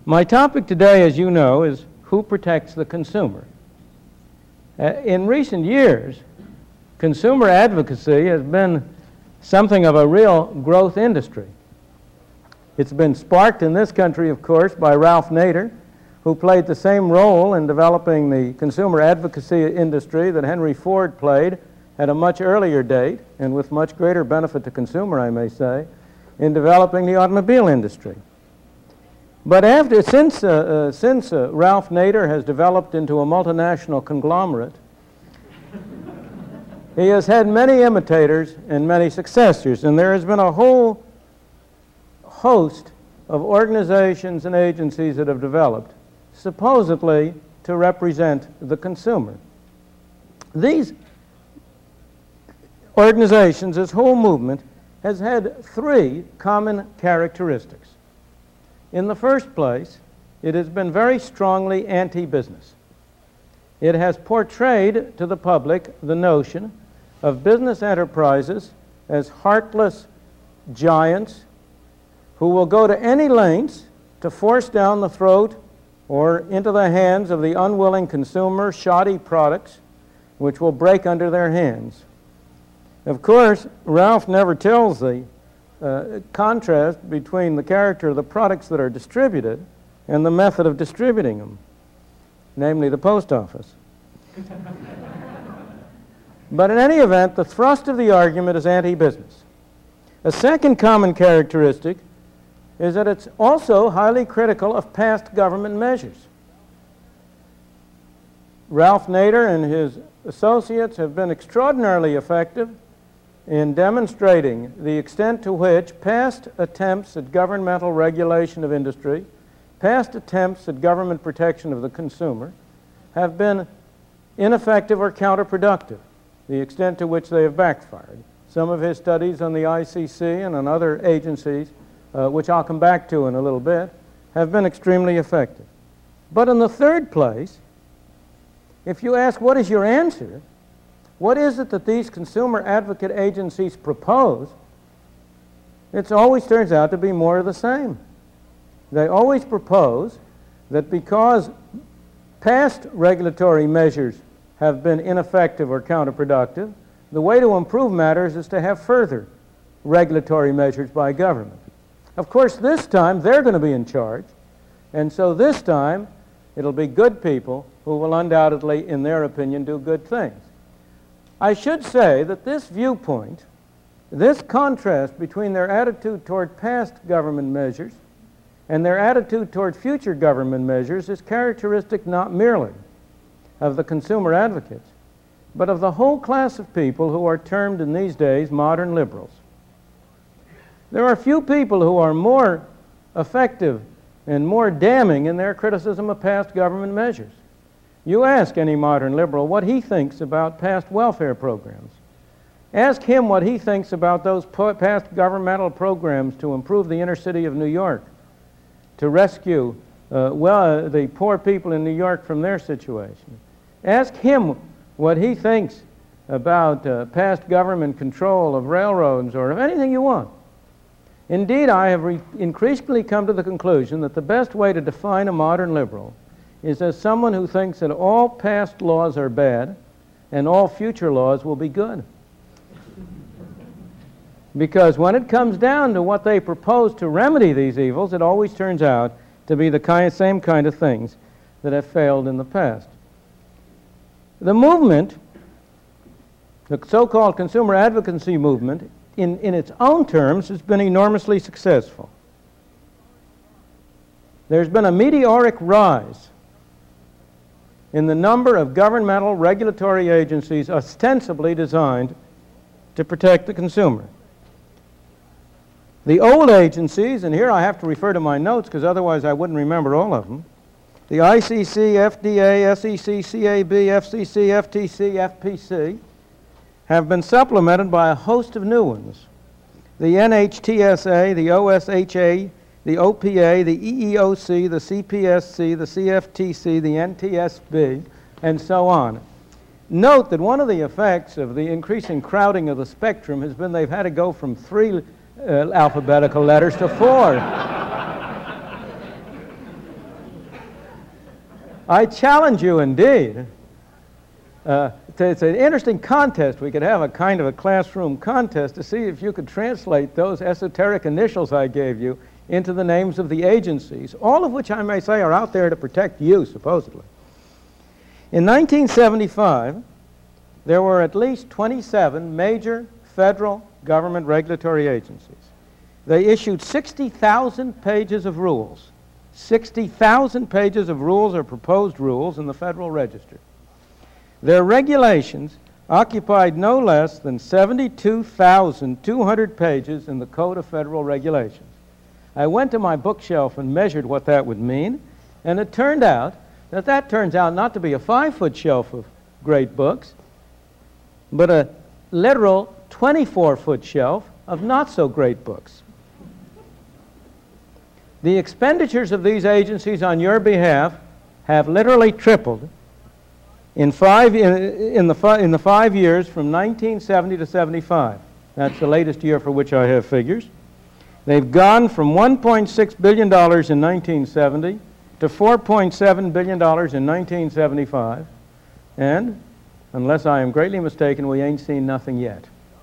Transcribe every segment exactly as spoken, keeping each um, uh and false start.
My topic today, as you know, is who protects the consumer. Uh, in recent years, consumer advocacy has been something of a real growth industry. It's been sparked in this country, of course, by Ralph Nader, who played the same role in developing the consumer advocacy industry that Henry Ford played at a much earlier date, and with much greater benefit to consumer, I may say, in developing the automobile industry. But after, since, uh, uh, since uh, Ralph Nader has developed into a multinational conglomerate, he has had many imitators and many successors, and there has been a whole host of organizations and agencies that have developed, supposedly to represent the consumer. These organizations, this whole movement, has had three common characteristics. In the first place, it has been very strongly anti-business. It has portrayed to the public the notion of business enterprises as heartless giants who will go to any lengths to force down the throat or into the hands of the unwilling consumer shoddy products which will break under their hands. Of course, Ralph never tells the uh, contrast between the character of the products that are distributed and the method of distributing them, namely the post office. But in any event, the thrust of the argument is anti-business. A second common characteristic is that it's also highly critical of past government measures. Ralph Nader and his associates have been extraordinarily effective in demonstrating the extent to which past attempts at governmental regulation of industry, past attempts at government protection of the consumer, have been ineffective or counterproductive, the extent to which they have backfired. Some of his studies on the I C C and on other agencies, uh, which I'll come back to in a little bit, have been extremely effective. But in the third place, if you ask what is your answer, what is it that these consumer advocate agencies propose, it always turns out to be more of the same. They always propose that because past regulatory measures have been ineffective or counterproductive, the way to improve matters is to have further regulatory measures by government. Of course, this time they're going to be in charge, and so this time it'll be good people who will undoubtedly, in their opinion, do good things. I should say that this viewpoint, this contrast between their attitude toward past government measures and their attitude toward future government measures is characteristic not merely of the consumer advocates, but of the whole class of people who are termed in these days modern liberals. There are few people who are more effective and more damning in their criticism of past government measures. You ask any modern liberal what he thinks about past welfare programs. Ask him what he thinks about those past governmental programs to improve the inner city of New York, to rescue uh, well, the poor people in New York from their situation. Ask him what he thinks about uh, past government control of railroads or of anything you want. Indeed, I have re increasingly come to the conclusion that the best way to define a modern liberal is as someone who thinks that all past laws are bad and all future laws will be good. Because when it comes down to what they propose to remedy these evils, it always turns out to be the kind, same kind of things that have failed in the past. The movement, the so-called consumer advocacy movement, in, in its own terms, has been enormously successful. There's been a meteoric rise in the number of governmental regulatory agencies ostensibly designed to protect the consumer. The old agencies, and here I have to refer to my notes because otherwise I wouldn't remember all of them, the I C C, F D A, S E C, C A B, F C C, F T C, F P C, have been supplemented by a host of new ones. The N H T S A, the O S H A, the O P A, the E E O C, the C P S C, the C F T C, the N T S B, and so on. Note that one of the effects of the increasing crowding of the spectrum has been they've had to go from three uh, alphabetical letters to four. I challenge you indeed. Uh, it's an interesting contest. We could have a kind of a classroom contest to see if you could translate those esoteric initials I gave you into the names of the agencies, all of which I may say are out there to protect you, supposedly. In nineteen seventy-five, there were at least twenty-seven major federal government regulatory agencies. They issued sixty thousand pages of rules. sixty thousand pages of rules or proposed rules in the Federal Register. Their regulations occupied no less than seventy-two thousand two hundred pages in the Code of Federal Regulations. I went to my bookshelf and measured what that would mean, and it turned out that that turns out not to be a five-foot shelf of great books, but a literal twenty-four foot shelf of not-so-great books. The expenditures of these agencies on your behalf have literally tripled in, five, in, in, the, fi in the five years from nineteen seventy to seventy-five. That's the latest year for which I have figures. They've gone from one point six billion dollars in nineteen seventy to four point seven billion dollars in nineteen seventy-five, and unless I am greatly mistaken, we ain't seen nothing yet.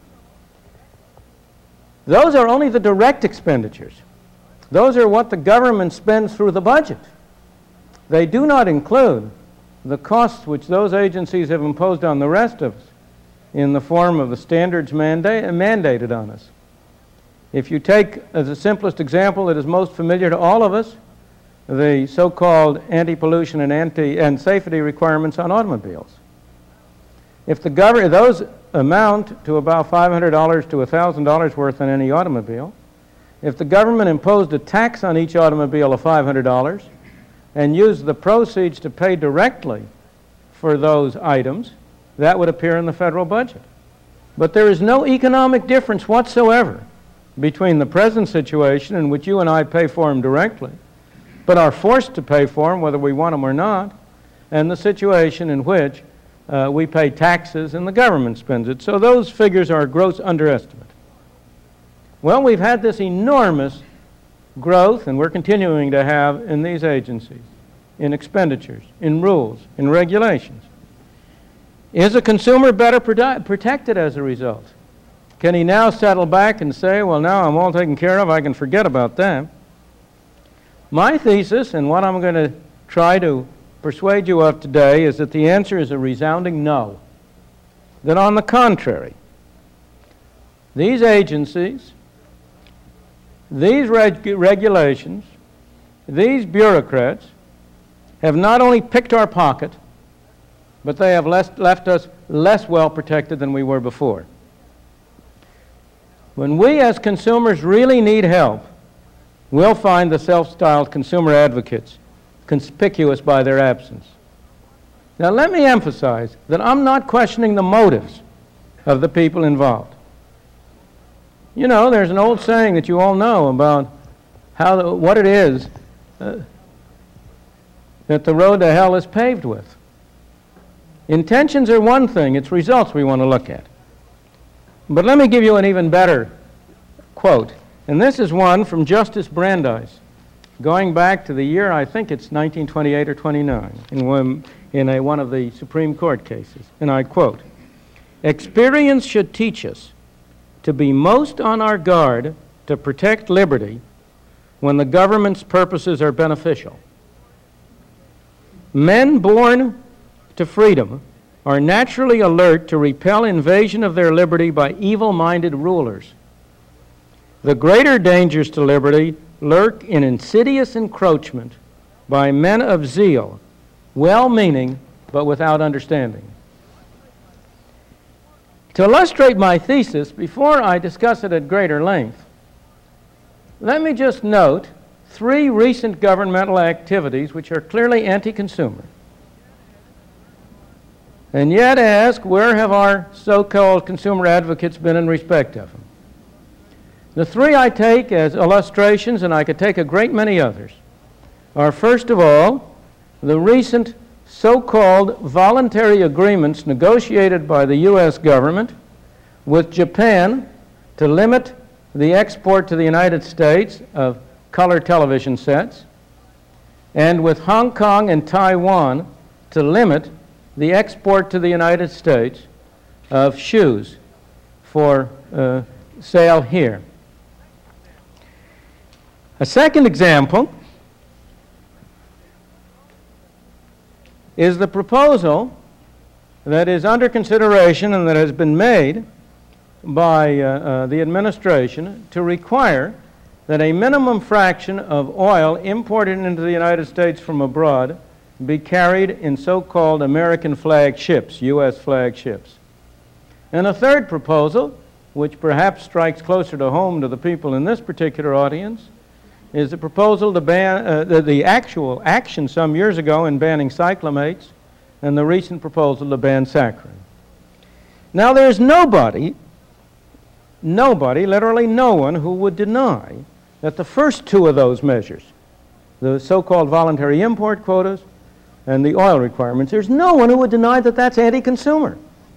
Those are only the direct expenditures. Those are what the government spends through the budget. They do not include the costs which those agencies have imposed on the rest of us in the form of the standards mandate, mandated on us. If you take as the simplest example that is most familiar to all of us, the so-called anti-pollution and anti and safety requirements on automobiles. If the government, those amount to about five hundred dollars to one thousand dollars worth on any automobile. If the government imposed a tax on each automobile of five hundred dollars and used the proceeds to pay directly for those items, that would appear in the federal budget. But there is no economic difference whatsoever between the present situation in which you and I pay for them directly, but are forced to pay for them whether we want them or not, and the situation in which uh, we pay taxes and the government spends it. So those figures are a gross underestimate. Well, we've had this enormous growth, and we're continuing to have in these agencies, in expenditures, in rules, in regulations. Is a consumer better prote- protected as a result? Can he now settle back and say, well, now I'm all taken care of, I can forget about that? My thesis, and what I'm going to try to persuade you of today, is that the answer is a resounding no. That on the contrary, these agencies, these reg regulations, these bureaucrats have not only picked our pocket, but they have less, left us less well protected than we were before. When we as consumers really need help, we'll find the self-styled consumer advocates conspicuous by their absence. Now let me emphasize that I'm not questioning the motives of the people involved. You know, there's an old saying that you all know about how the, what it is uh, that the road to hell is paved with. Intentions are one thing, it's results we want to look at. But let me give you an even better quote, and this is one from Justice Brandeis, going back to the year, I think it's nineteen twenty-eight or twenty-nine, in one, in a, one of the Supreme Court cases, and I quote, "Experience should teach us to be most on our guard to protect liberty when the government's purposes are beneficial. Men born to freedom are naturally alert to repel invasion of their liberty by evil-minded rulers. The greater dangers to liberty lurk in insidious encroachment by men of zeal, well-meaning but without understanding." To illustrate my thesis, before I discuss it at greater length, let me just note three recent governmental activities which are clearly anti-consumer. And yet ask, where have our so-called consumer advocates been in respect of them? The three I take as illustrations, and I could take a great many others, are first of all, the recent so-called voluntary agreements negotiated by the U S government with Japan to limit the export to the United States of color television sets. and with Hong Kong and Taiwan to limit the export to the United States of shoes for uh, sale here. A second example is the proposal that is under consideration and that has been made by uh, uh, the administration to require that a minimum fraction of oil imported into the United States from abroad be carried in so-called American flag ships, U S flag ships. And a third proposal, which perhaps strikes closer to home to the people in this particular audience, is the proposal to ban, uh, the, the actual action some years ago in banning cyclamates and the recent proposal to ban saccharin. Now there's nobody, nobody, literally no one, who would deny that the first two of those measures, the so-called voluntary import quotas and the oil requirements, there's no one who would deny that that's anti-consumer.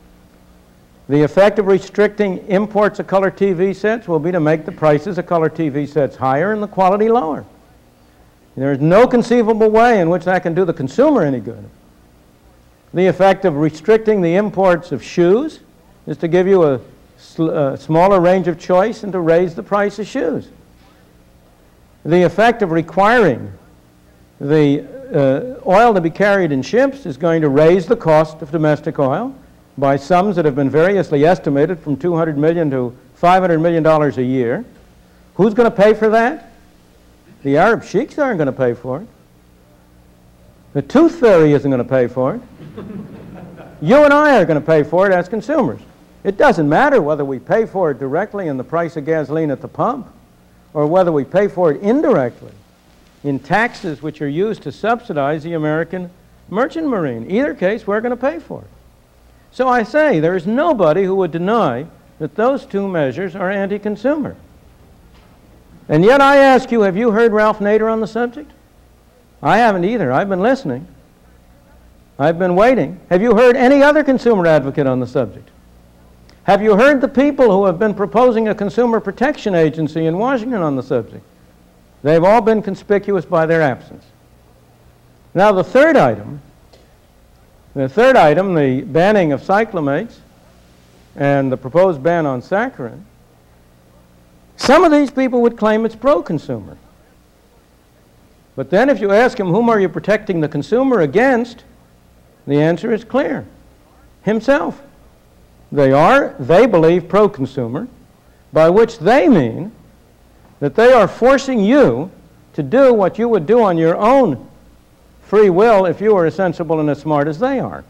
The effect of restricting imports of color T V sets will be to make the prices of color T V sets higher and the quality lower. There is no conceivable way in which that can do the consumer any good. The effect of restricting the imports of shoes is to give you a, sl a smaller range of choice and to raise the price of shoes. The effect of requiring the uh, oil to be carried in ships is going to raise the cost of domestic oil by sums that have been variously estimated from two hundred million dollars to five hundred million dollars a year. Who's going to pay for that? The Arab sheiks aren't going to pay for it. The tooth fairy isn't going to pay for it. You and I are going to pay for it as consumers. It doesn't matter whether we pay for it directly in the price of gasoline at the pump or whether we pay for it indirectly in taxes which are used to subsidize the American merchant marine. Either case, we're going to pay for it. So I say there is nobody who would deny that those two measures are anti-consumer. And yet I ask you, have you heard Ralph Nader on the subject? I haven't either. I've been listening. I've been waiting. Have you heard any other consumer advocate on the subject? Have you heard the people who have been proposing a consumer protection agency in Washington on the subject? They've all been conspicuous by their absence. Now the third item, the third item, the banning of cyclamates and the proposed ban on saccharin, some of these people would claim it's pro-consumer. But then if you ask them, whom are you protecting the consumer against, the answer is clear. Himself. They are, they believe, pro-consumer, by which they mean that they are forcing you to do what you would do on your own free will if you were as sensible and as smart as they are.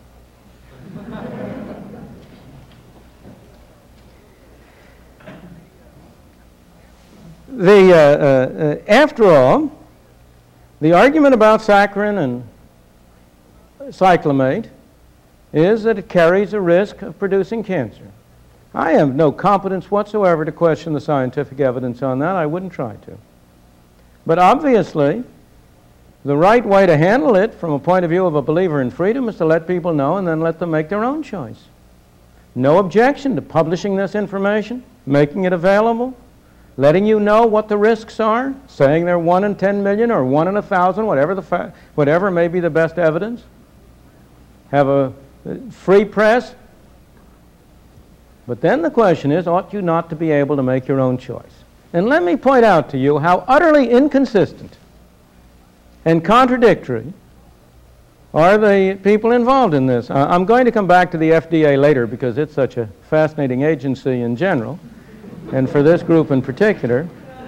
the, uh, uh, uh, after all, the argument about saccharin and cyclamate is that it carries a risk of producing cancer. I have no competence whatsoever to question the scientific evidence on that. I wouldn't try to. But obviously, the right way to handle it from a point of view of a believer in freedom is to let people know and then let them make their own choice. No objection to publishing this information, making it available, letting you know what the risks are, saying they're one in ten million or one in a thousand, whatever, the fa whatever may be the best evidence. Have a free press. But then the question is, ought you not to be able to make your own choice? And let me point out to you how utterly inconsistent and contradictory are the people involved in this. Uh, I'm going to come back to the F D A later because it's such a fascinating agency in general, and for this group in particular.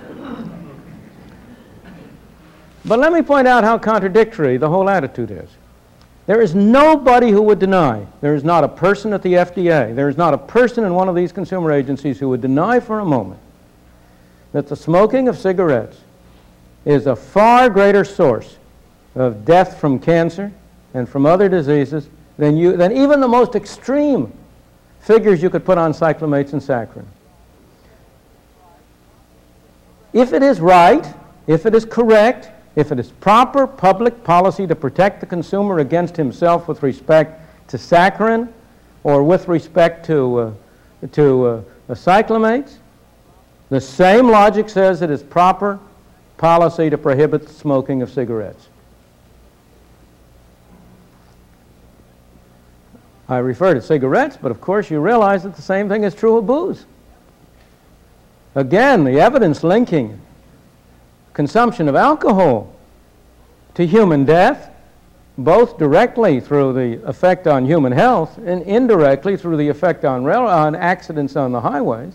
But let me point out how contradictory the whole attitude is. There is nobody who would deny, there is not a person at the F D A, there is not a person in one of these consumer agencies who would deny for a moment that the smoking of cigarettes is a far greater source of death from cancer and from other diseases than, you, than even the most extreme figures you could put on cyclamates and saccharin. If it is right, if it is correct, if it is proper public policy to protect the consumer against himself with respect to saccharin or with respect to, uh, to uh, cyclamates, the same logic says it is proper policy to prohibit the smoking of cigarettes. I refer to cigarettes, but of course you realize that the same thing is true of booze. Again, the evidence linking consumption of alcohol to human death, both directly through the effect on human health and indirectly through the effect on, rail on accidents on the highways,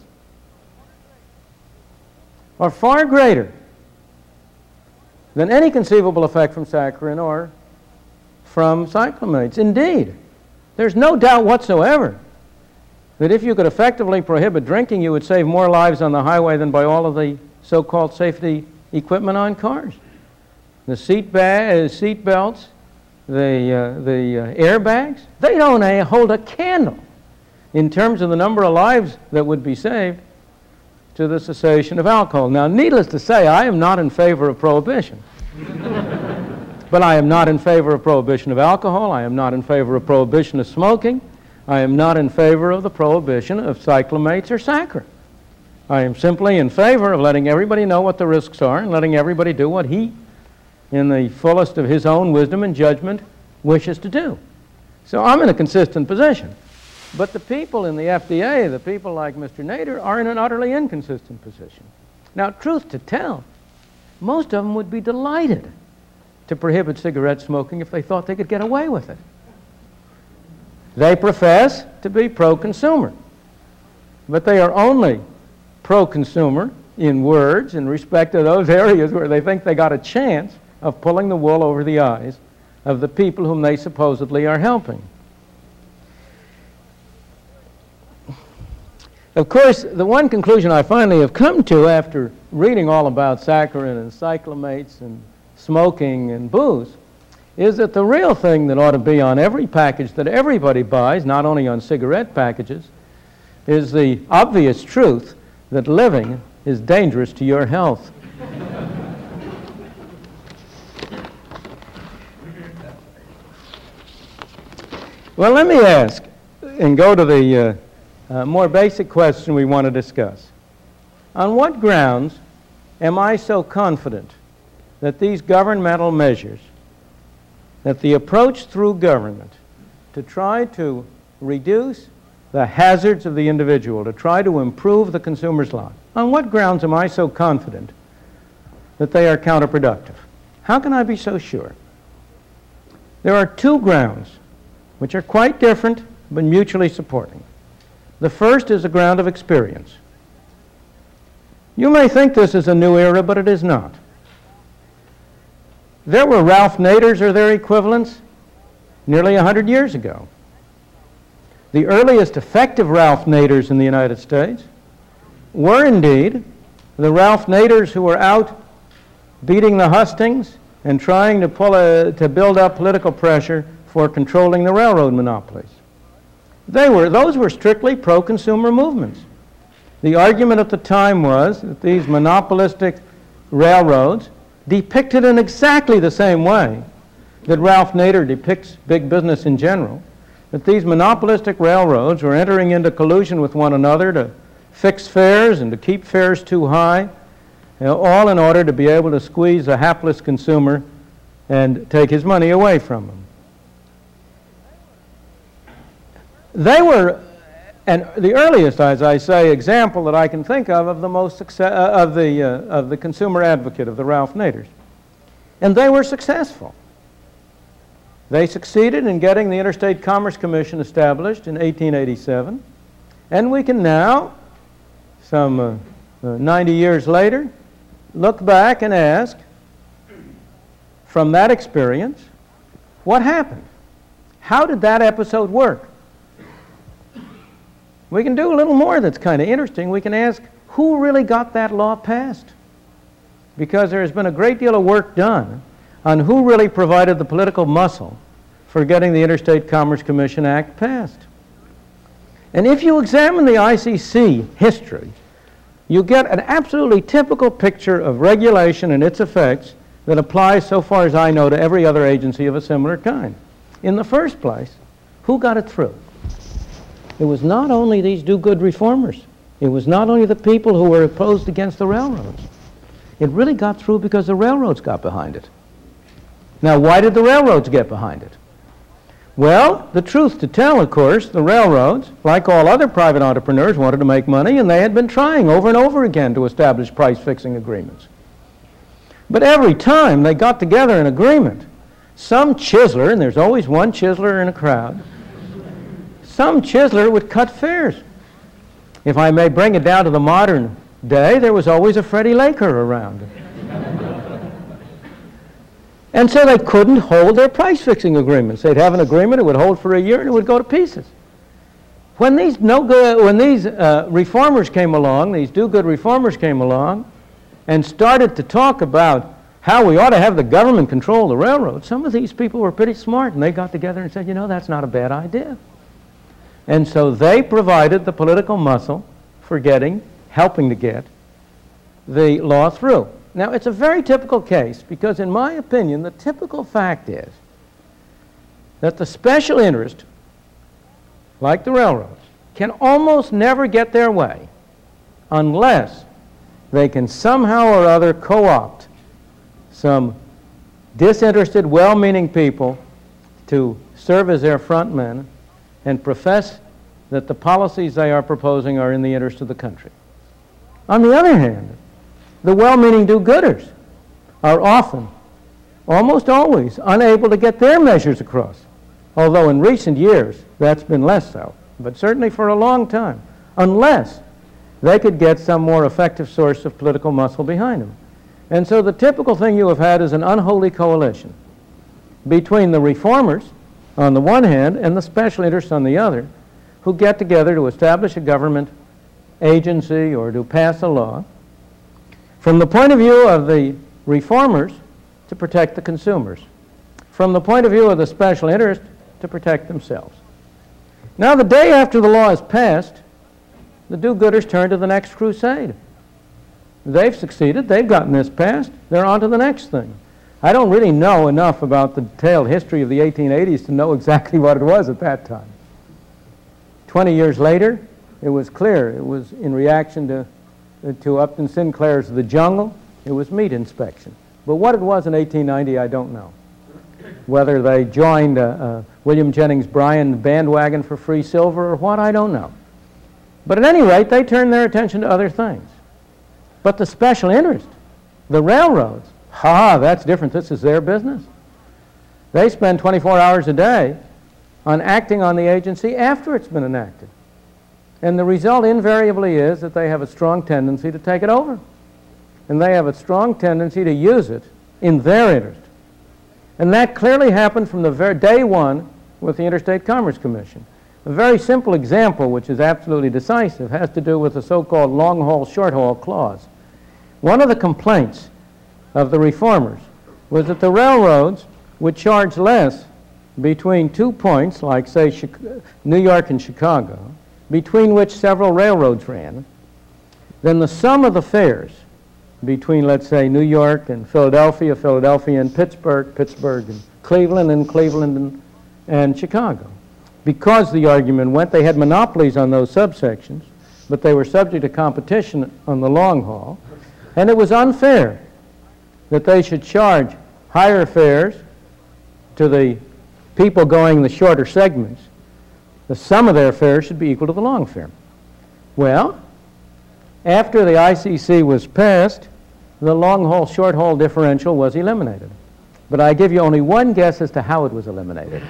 are far greater than any conceivable effect from saccharin or from cyclamates. Indeed, there's no doubt whatsoever that if you could effectively prohibit drinking, you would save more lives on the highway than by all of the so-called safety equipment on cars. The seat, ba seat belts, the, uh, the uh, airbags, they don't uh, hold a candle in terms of the number of lives that would be saved to the cessation of alcohol. Now, needless to say, I am not in favor of prohibition. But I am not in favor of prohibition of alcohol. I am not in favor of prohibition of smoking. I am not in favor of the prohibition of cyclamates or saccharin. I am simply in favor of letting everybody know what the risks are and letting everybody do what he, in the fullest of his own wisdom and judgment, wishes to do. So I'm in a consistent position. But the people in the F D A, the people like Mister Nader, are in an utterly inconsistent position. Now, truth to tell, most of them would be delighted to prohibit cigarette smoking if they thought they could get away with it. They profess to be pro-consumer, but they are only pro-consumer in words in respect to those areas where they think they got a chance of pulling the wool over the eyes of the people whom they supposedly are helping. Of course, the one conclusion I finally have come to after reading all about saccharin and cyclamates and smoking and booze is that the real thing that ought to be on every package that everybody buys, not only on cigarette packages, is the obvious truth that living is dangerous to your health. Well, let me ask and go to the uh, uh, more basic question we want to discuss. On what grounds am I so confident that these governmental measures, that the approach through government to try to reduce the hazards of the individual, to try to improve the consumer's life, on what grounds am I so confident that they are counterproductive? How can I be so sure? There are two grounds which are quite different but mutually supporting. The first is a ground of experience. You may think this is a new era, but it is not. There were Ralph Naders or their equivalents nearly a hundred years ago. The earliest effective Ralph Naders in the United States were indeed the Ralph Naders who were out beating the hustings and trying to, pull a, to build up political pressure for controlling the railroad monopolies. They were, those were strictly pro-consumer movements. The argument at the time was that these monopolistic railroads, depicted in exactly the same way that Ralph Nader depicts big business in general, that these monopolistic railroads were entering into collusion with one another to fix fares and to keep fares too high, you know, all in order to be able to squeeze a hapless consumer and take his money away from him. They were, and the earliest, as I say, example that I can think of of the most success, uh, of the uh, of the consumer advocate of the Ralph Naders, and they were successful. They succeeded in getting the Interstate Commerce Commission established in eighteen eighty-seven, and we can now, some uh, uh, ninety years later, look back and ask, from that experience, what happened? How did that episode work? We can do a little more that's kind of interesting. We can ask, who really got that law passed? Because there has been a great deal of work done on who really provided the political muscle for getting the Interstate Commerce Commission Act passed. And if you examine the I C C history, you get an absolutely typical picture of regulation and its effects that applies, so far as I know, to every other agency of a similar kind. In the first place, who got it through? It was not only these do-good reformers. It was not only the people who were opposed against the railroads. It really got through because the railroads got behind it. Now, why did the railroads get behind it? Well, the truth to tell, of course, the railroads, like all other private entrepreneurs, wanted to make money, and they had been trying over and over again to establish price-fixing agreements. But every time they got together an agreement, some chiseler, and there's always one chiseler in a crowd, some chiseler would cut fares. If I may bring it down to the modern day, there was always a Freddie Laker around. And so they couldn't hold their price-fixing agreements. They'd have an agreement, it would hold for a year, and it would go to pieces. When these, no good, when these uh, reformers came along, these do-good reformers came along, and started to talk about how we ought to have the government control the railroad, some of these people were pretty smart, and they got together and said, you know, that's not a bad idea. And so they provided the political muscle for getting, helping to get, the law through. Now, it's a very typical case because, in my opinion, the typical fact is that the special interest, like the railroads, can almost never get their way unless they can somehow or other co-opt some disinterested, well-meaning people to serve as their front men and profess that the policies they are proposing are in the interest of the country. On the other hand, the well-meaning do-gooders are often, almost always, unable to get their measures across, although in recent years that's been less so, but certainly for a long time, unless they could get some more effective source of political muscle behind them. And so the typical thing you have had is an unholy coalition between the reformers on the one hand and the special interests on the other, who get together to establish a government agency or to pass a law from the point of view of the reformers to protect the consumers, from the point of view of the special interest to protect themselves. Now, the day after the law is passed, the do-gooders turn to the next crusade. They've succeeded, they've gotten this passed, they're on to the next thing. I don't really know enough about the detailed history of the eighteen eighties to know exactly what it was at that time. Twenty years later, it was clear it was in reaction to to Upton Sinclair's The Jungle. It was meat inspection. But what it was in eighteen ninety, I don't know. Whether they joined uh, uh, William Jennings Bryan bandwagon for free silver or what, I don't know. But at any rate, they turned their attention to other things. But the special interest, the railroads, ha, that's different. This is their business. They spend twenty-four hours a day on acting on the agency after it's been enacted. And the result invariably is that they have a strong tendency to take it over. And they have a strong tendency to use it in their interest. And that clearly happened from the very day one with the Interstate Commerce Commission. A very simple example, which is absolutely decisive, has to do with the so-called long-haul, short-haul clause. One of the complaints of the reformers was that the railroads would charge less between two points, like, say, New York and Chicago, between which several railroads ran, than the sum of the fares between, let's say, New York and Philadelphia, Philadelphia and Pittsburgh, Pittsburgh and Cleveland, and Cleveland and, and Chicago. Because the argument went, they had monopolies on those subsections, but they were subject to competition on the long haul, and it was unfair that they should charge higher fares to the people going the shorter segments. The sum of their fares should be equal to the long fare. Well, after the I C C was passed, the long-haul, short-haul differential was eliminated. But I give you only one guess as to how it was eliminated.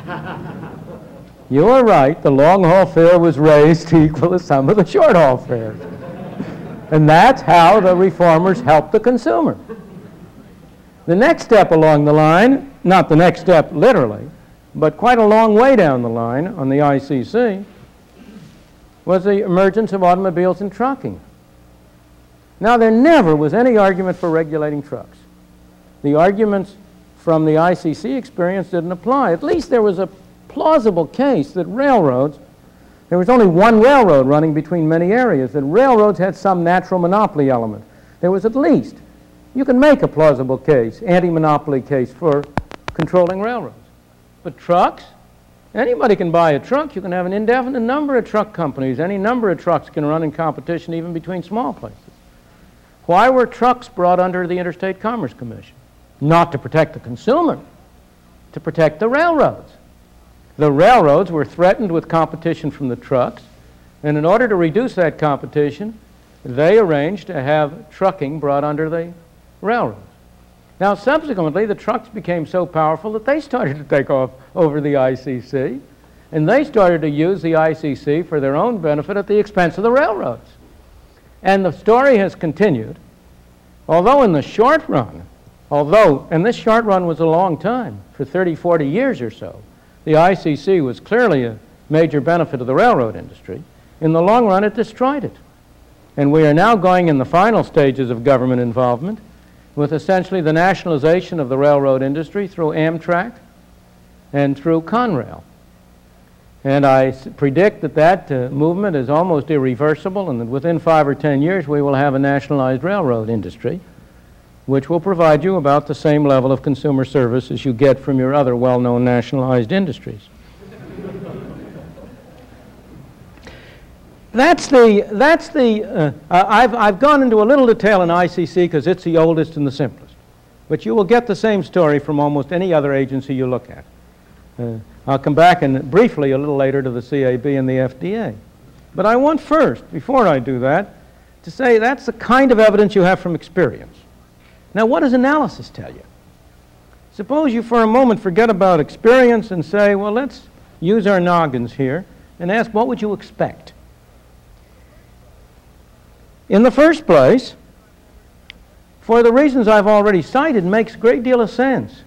You are right, the long-haul fare was raised to equal the sum of the short-haul fares. And that's how the reformers helped the consumer. The next step along the line, not the next step literally, but quite a long way down the line on the I C C, was the emergence of automobiles and trucking. Now, there never was any argument for regulating trucks. The arguments from the I C C experience didn't apply. At least there was a plausible case that railroads, there was only one railroad running between many areas, that railroads had some natural monopoly element. There was at least, you can make a plausible case, anti-monopoly case for controlling railroads. But trucks, anybody can buy a truck. You can have an indefinite number of truck companies. Any number of trucks can run in competition even between small places. Why were trucks brought under the Interstate Commerce Commission? Not to protect the consumer, to protect the railroads. the railroads were threatened with competition from the trucks, and in order to reduce that competition, they arranged to have trucking brought under the railroads. Now, subsequently, the trucks became so powerful that they started to take off over the I C C, and they started to use the I C C for their own benefit at the expense of the railroads. And the story has continued, although in the short run, although, and this short run was a long time, for thirty, forty years or so, the I C C was clearly a major benefit of the railroad industry. In the long run, it destroyed it. And we are now going in the final stages of government involvement with essentially the nationalization of the railroad industry through Amtrak and through Conrail. And I s predict that that uh, movement is almost irreversible, and that within five or ten years we will have a nationalized railroad industry, which will provide you about the same level of consumer service as you get from your other well-known nationalized industries. That's the, that's the uh, I've, I've gone into a little detail in I C C because it's the oldest and the simplest. But you will get the same story from almost any other agency you look at. Uh, I'll come back and briefly a little later to the C A B and the F D A. But I want first, before I do that, to say that's the kind of evidence you have from experience. Now, what does analysis tell you? Suppose you for a moment forget about experience and say, well, let's use our noggins here and ask, what would you expect? In the first place, for the reasons I've already cited, it makes a great deal of sense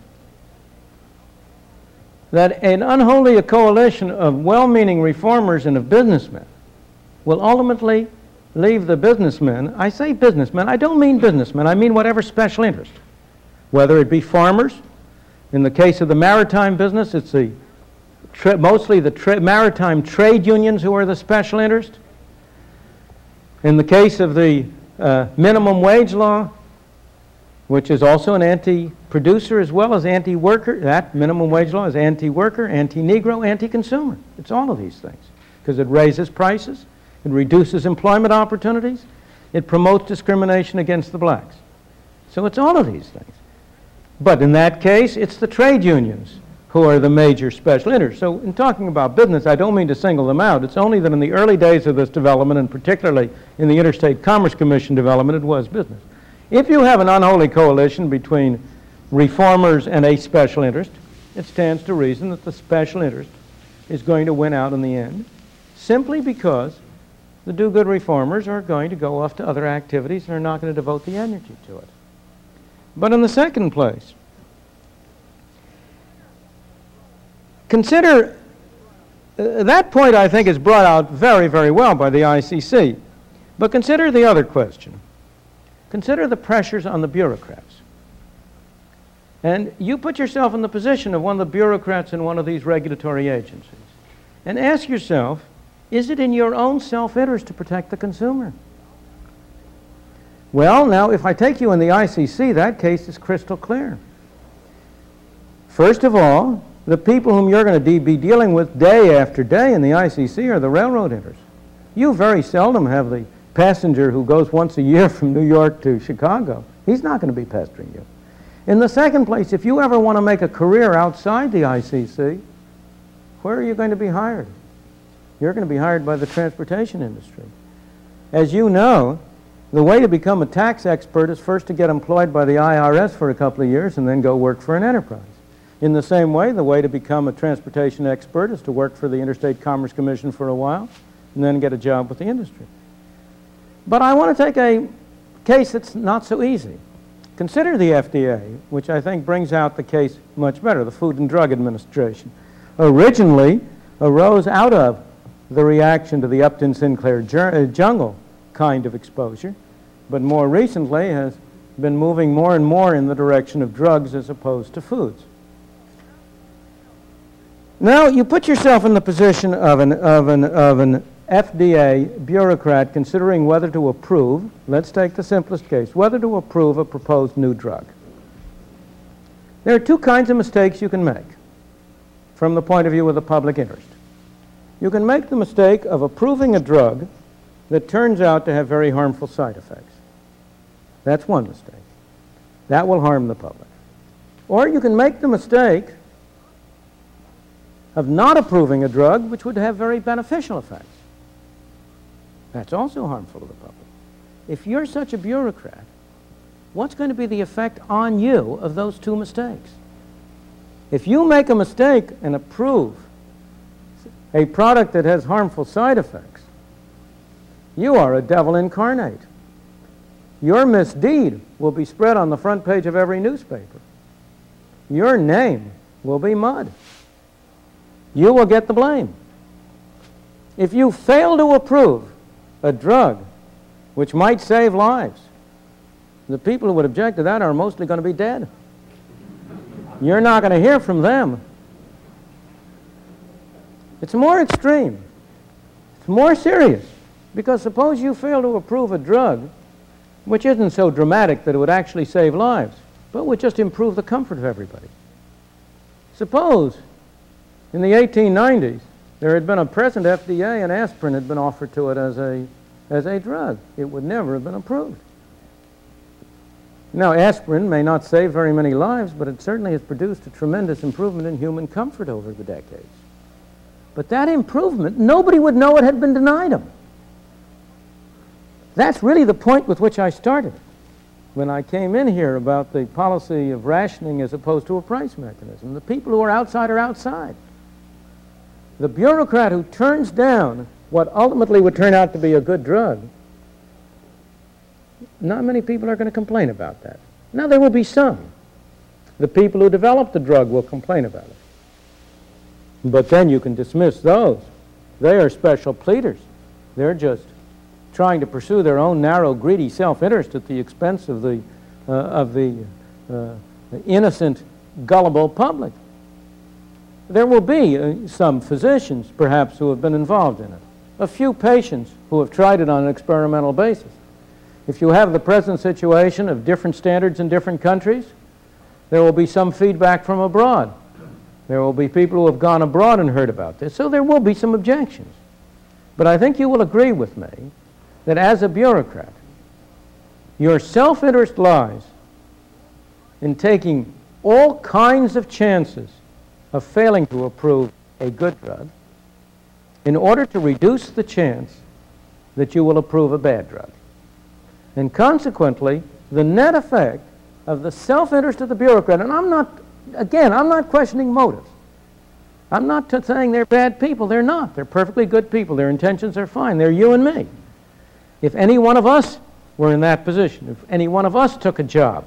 that an unholy coalition of well-meaning reformers and of businessmen will ultimately leave the businessmen. I say businessmen, I don't mean businessmen, I mean whatever special interest, whether it be farmers. In the case of the maritime business, it's the tra mostly the tra maritime trade unions who are the special interest. In the case of the uh, minimum wage law, which is also an anti-producer as well as anti-worker, that minimum wage law is anti-worker, anti-Negro, anti-consumer. It's all of these things, because it raises prices, it reduces employment opportunities, it promotes discrimination against the blacks. So it's all of these things. But in that case, it's the trade unions who are the major special interests. So in talking about business, I don't mean to single them out. It's only that in the early days of this development, and particularly in the Interstate Commerce Commission development, it was business. If you have an unholy coalition between reformers and a special interest, it stands to reason that the special interest is going to win out in the end, simply because the do-good reformers are going to go off to other activities and are not going to devote the energy to it. But in the second place, consider, uh, that point I think is brought out very, very well by the I C C. But consider the other question. Consider the pressures on the bureaucrats. And you put yourself in the position of one of the bureaucrats in one of these regulatory agencies. And ask yourself, is it in your own self-interest to protect the consumer? Well, now, if I take you in the I C C, that case is crystal clear. First of all, the people whom you're going to de be dealing with day after day in the I C C are the railroad interests. You very seldom have the passenger who goes once a year from New York to Chicago. He's not going to be pestering you. In the second place, if you ever want to make a career outside the I C C, where are you going to be hired? You're going to be hired by the transportation industry. As you know, the way to become a tax expert is first to get employed by the I R S for a couple of years and then go work for an enterprise. In the same way, the way to become a transportation expert is to work for the Interstate Commerce Commission for a while and then get a job with the industry. But I want to take a case that's not so easy. Consider the F D A, which I think brings out the case much better, the Food and Drug Administration. Originally arose out of the reaction to the Upton-Sinclair jungle kind of exposure, but more recently has been moving more and more in the direction of drugs as opposed to foods. Now, you put yourself in the position of an, of an, of an F D A bureaucrat considering whether to approve, let's take the simplest case, whether to approve a proposed new drug. There are two kinds of mistakes you can make from the point of view of the public interest. You can make the mistake of approving a drug that turns out to have very harmful side effects. That's one mistake. That will harm the public. Or you can make the mistake of not approving a drug which would have very beneficial effects. That's also harmful to the public. If you're such a bureaucrat, what's going to be the effect on you of those two mistakes? If you make a mistake and approve a product that has harmful side effects, you are a devil incarnate. Your misdeed will be spread on the front page of every newspaper. Your name will be mud. You will get the blame. If you fail to approve a drug which might save lives, the people who would object to that are mostly going to be dead. You're not going to hear from them. It's more extreme. It's more serious. Because suppose you fail to approve a drug which isn't so dramatic that it would actually save lives, but would just improve the comfort of everybody. Suppose in the eighteen nineties there had been a present F D A and aspirin had been offered to it as a, as a drug. It would never have been approved. Now, aspirin may not save very many lives, but it certainly has produced a tremendous improvement in human comfort over the decades. But that improvement, nobody would know it had been denied them. That's really the point with which I started when I came in here about the policy of rationing as opposed to a price mechanism. The people who are outside are outside. The bureaucrat who turns down what ultimately would turn out to be a good drug, not many people are going to complain about that. Now, there will be some. The people who develop the drug will complain about it. But then you can dismiss those. They are special pleaders. They're just trying to pursue their own narrow, greedy self-interest at the expense of the, uh, of the, uh, the innocent, gullible public. There will be uh, some physicians, perhaps, who have been involved in it. A few patients who have tried it on an experimental basis. If you have the present situation of different standards in different countries, there will be some feedback from abroad. There will be people who have gone abroad and heard about this, so there will be some objections. But I think you will agree with me that as a bureaucrat, your self-interest lies in taking all kinds of chances of failing to approve a good drug in order to reduce the chance that you will approve a bad drug. And consequently, the net effect of the self-interest of the bureaucrat, and I'm not, again, I'm not questioning motives. I'm not t- saying they're bad people. They're not. They're perfectly good people. Their intentions are fine. They're you and me. If any one of us were in that position, if any one of us took a job,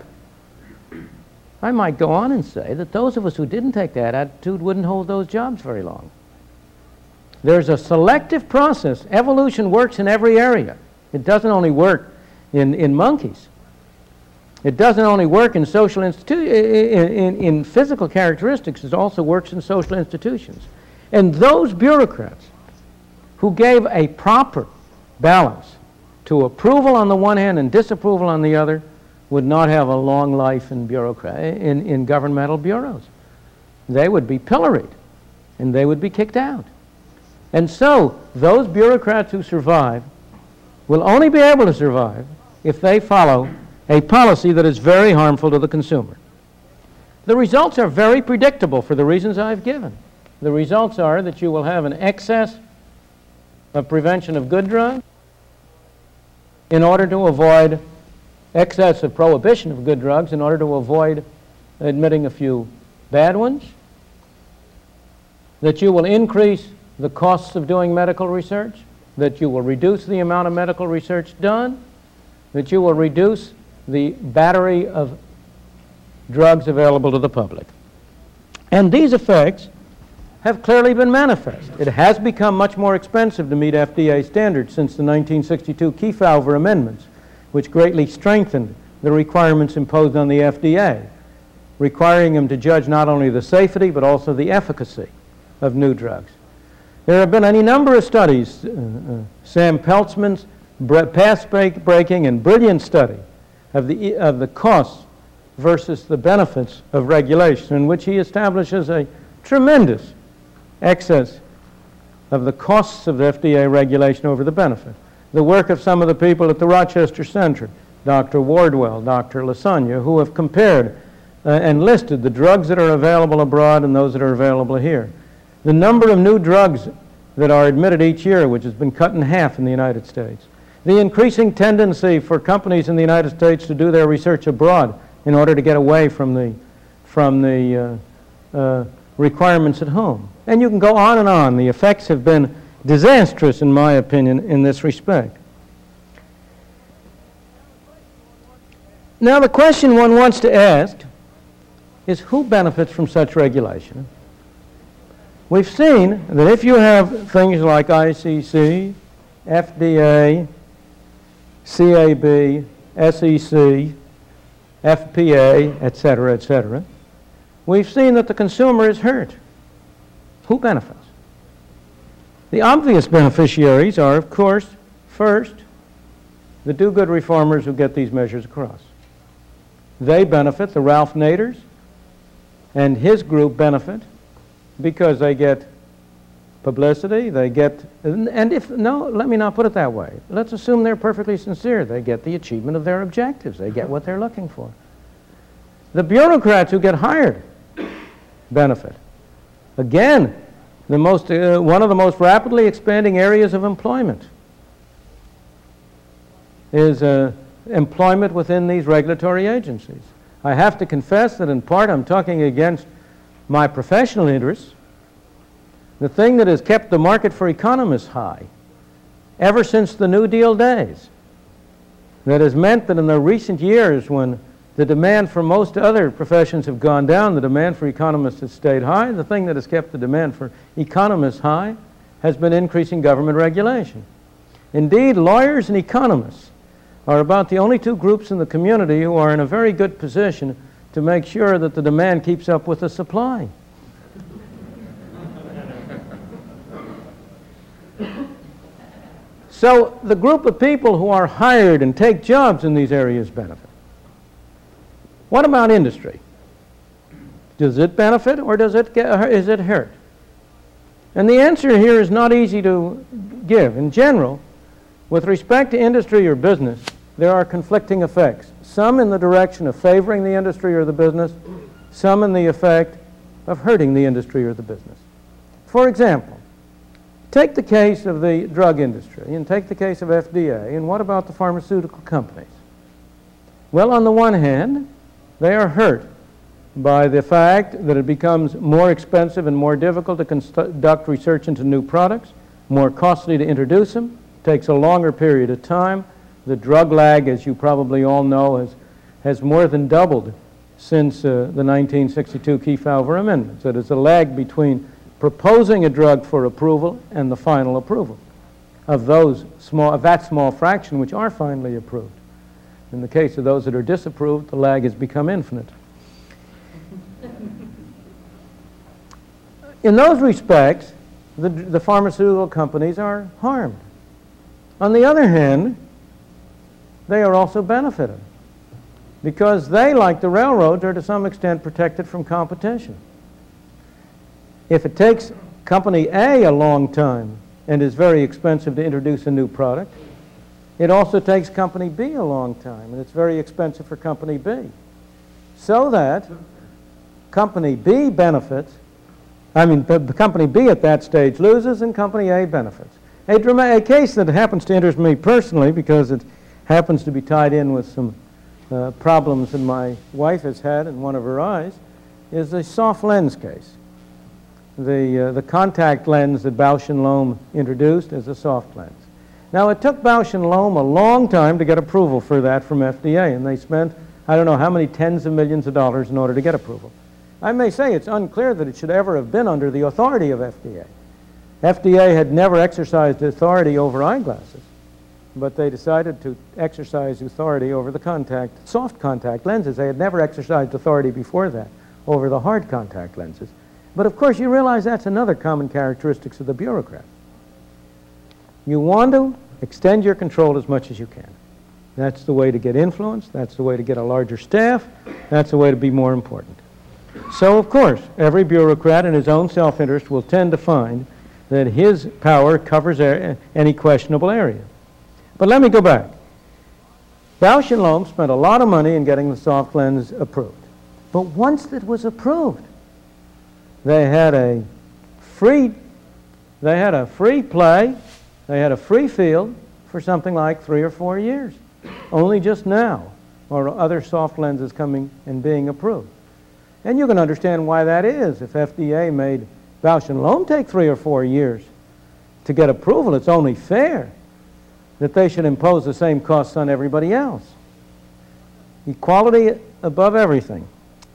I might go on and say that those of us who didn't take that attitude wouldn't hold those jobs very long. There's a selective process. Evolution works in every area. It doesn't only work in, in monkeys. It doesn't only work in social institu- in, in, in physical characteristics, it also works in social institutions. And those bureaucrats who gave a proper balance to approval on the one hand and disapproval on the other would not have a long life in, bureaucrat- in, in governmental bureaus. They would be pilloried, and they would be kicked out. And so, those bureaucrats who survive will only be able to survive if they follow a policy that is very harmful to the consumer. The results are very predictable for the reasons I've given. The results are that you will have an excess of prevention of good drugs in order to avoid excess of prohibition of good drugs, in order to avoid admitting a few bad ones, that you will increase the costs of doing medical research, that you will reduce the amount of medical research done, that you will reduce the battery of drugs available to the public. And these effects have clearly been manifest. It has become much more expensive to meet F D A standards since the nineteen sixty-two Kefauver amendments, which greatly strengthened the requirements imposed on the F D A, requiring them to judge not only the safety but also the efficacy of new drugs. There have been any number of studies, uh, uh, Sam Peltzman's path-breaking and brilliant study of the, of the costs versus the benefits of regulation, in which he establishes a tremendous excess of the costs of the F D A regulation over the benefit. The work of some of the people at the Rochester Center, Doctor Wardwell, Doctor Lasagna, who have compared uh, and listed the drugs that are available abroad and those that are available here. the number of new drugs that are admitted each year, which has been cut in half in the United States, the increasing tendency for companies in the United States to do their research abroad in order to get away from the, from the uh, uh, requirements at home. And you can go on and on. The effects have been disastrous, in my opinion, in this respect. Now, the question one wants to ask is, who benefits from such regulation? We've seen that if you have things like I C C, F D A, C A B, S E C, F P A, et cetera, et cetera, we've seen that the consumer is hurt. Who benefits? The obvious beneficiaries are, of course, first, the do-good reformers who get these measures across. They benefit, the Ralph Naders and his group benefit because they get publicity, they get, and if, no, let me not put it that way. Let's assume they're perfectly sincere. They get the achievement of their objectives. They get what they're looking for. The bureaucrats who get hired benefit. Again, the most, uh, one of the most rapidly expanding areas of employment is uh, employment within these regulatory agencies. I have to confess that in part I'm talking against my professional interests. The thing that has kept the market for economists high ever since the New Deal days, that has meant that in the recent years when the demand for most other professions have gone down, the demand for economists has stayed high. The thing that has kept the demand for economists high has been increasing government regulation. Indeed, lawyers and economists are about the only two groups in the community who are in a very good position to make sure that the demand keeps up with the supply. So the group of people who are hired and take jobs in these areas benefit. What about industry? Does it benefit or does it get, is it hurt? And the answer here is not easy to give. In general, with respect to industry or business, there are conflicting effects. Some in the direction of favoring the industry or the business, some in the effect of hurting the industry or the business. For example, take the case of the drug industry and take the case of F D A, and what about the pharmaceutical companies? Well, on the one hand, they are hurt by the fact that it becomes more expensive and more difficult to conduct research into new products, more costly to introduce them, takes a longer period of time. The drug lag, as you probably all know, has, has more than doubled since uh, the nineteen sixty-two Kefauver Amendments. That is a lag between proposing a drug for approval and the final approval of those small, of that small fraction which are finally approved. In the case of those that are disapproved, the lag has become infinite. In those respects, the, the pharmaceutical companies are harmed. On the other hand, they are also benefited because they, like the railroads, are to some extent protected from competition. If it takes company A a long time and is very expensive to introduce a new product, it also takes company B a long time, and it's very expensive for company B. So that company B benefits, I mean, the, the company B at that stage loses and company A benefits. A, a case that happens to interest me personally because it happens to be tied in with some uh, problems that my wife has had in one of her eyes is the soft lens case. The, uh, the contact lens that Bausch and Lomb introduced as a soft lens. Now, it took Bausch and Lomb a long time to get approval for that from F D A, and they spent, I don't know how many tens of millions of dollars in order to get approval. I may say it's unclear that it should ever have been under the authority of F D A. F D A had never exercised authority over eyeglasses, but they decided to exercise authority over the contact, soft contact lenses. They had never exercised authority before that over the hard contact lenses. But of course, you realize that's another common characteristic of the bureaucrat. You want to extend your control as much as you can. That's the way to get influence. That's the way to get a larger staff. That's the way to be more important. So, of course, every bureaucrat in his own self-interest will tend to find that his power covers any questionable area. But let me go back. Bausch and Lomb spent a lot of money in getting the soft lens approved. But once it was approved, they had a free, they had a free play, they had a free field for something like three or four years. Only just now are other soft lenses coming and being approved. And you can understand why that is. If F D A made Bausch and Lomb take three or four years to get approval, it's only fair that they should impose the same costs on everybody else. Equality above everything.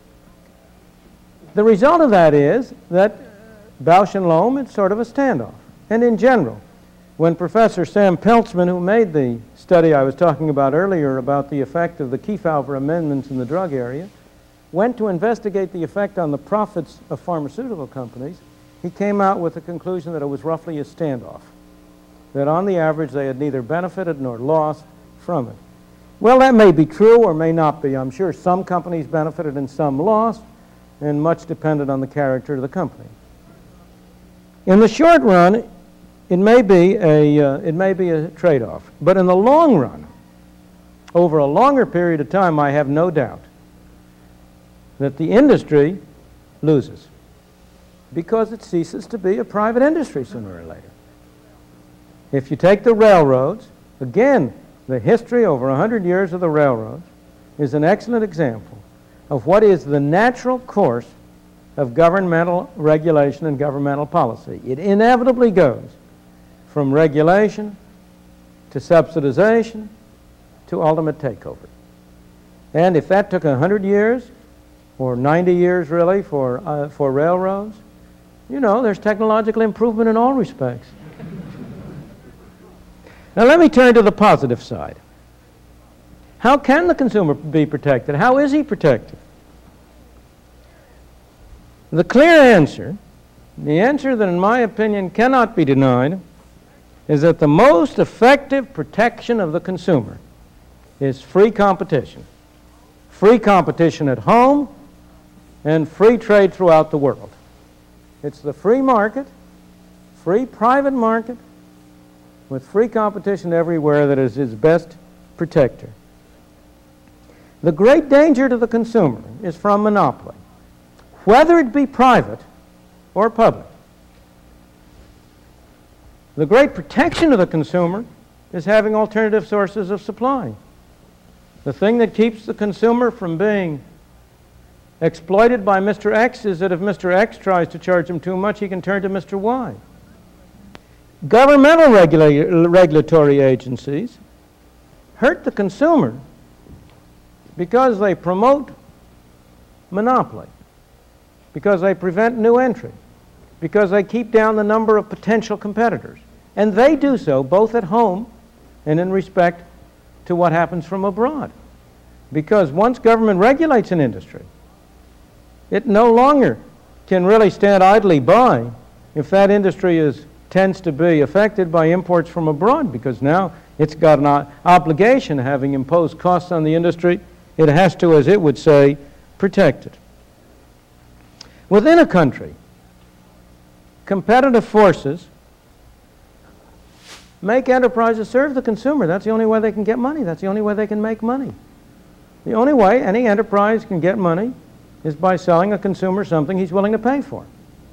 The result of that is that Bausch and Lomb, it's sort of a standoff. And in general, when Professor Sam Peltzman, who made the study I was talking about earlier about the effect of the Kefauver amendments in the drug area, went to investigate the effect on the profits of pharmaceutical companies, he came out with the conclusion that it was roughly a standoff, that on the average they had neither benefited nor lost from it. Well, that may be true or may not be. I'm sure some companies benefited and some lost, and much depended on the character of the company. In the short run, it may be a, uh, it may be a trade-off. But in the long run, over a longer period of time, I have no doubt that the industry loses because it ceases to be a private industry sooner or later. If you take the railroads, again, the history over a hundred years of the railroads is an excellent example of what is the natural course of governmental regulation and governmental policy. It inevitably goes from regulation to subsidization to ultimate takeover. And if that took a hundred years, or ninety years really, for, uh, for railroads, you know, there's technological improvement in all respects. Now let me turn to the positive side. How can the consumer be protected? How is he protected? The clear answer, the answer that in my opinion cannot be denied, is that the most effective protection of the consumer is free competition. Free competition at home and free trade throughout the world. It's the free market, free private market, with free competition everywhere that is his best protector. The great danger to the consumer is from monopoly, whether it be private or public. The great protection of the consumer is having alternative sources of supply. The thing that keeps the consumer from being exploited by Mister X is that if Mister X tries to charge him too much, he can turn to Mister Y. Governmental regula- regulatory agencies hurt the consumer because they promote monopoly, because they prevent new entry, because they keep down the number of potential competitors. And they do so both at home and in respect to what happens from abroad. Because once government regulates an industry, it no longer can really stand idly by if that industry is, tends to be affected by imports from abroad, because now it's got an o- obligation, having imposed costs on the industry, it has to, as it would say, protect it. Within a country, competitive forces make enterprises serve the consumer. That's the only way they can get money. That's the only way they can make money. The only way any enterprise can get money is by selling a consumer something he's willing to pay for.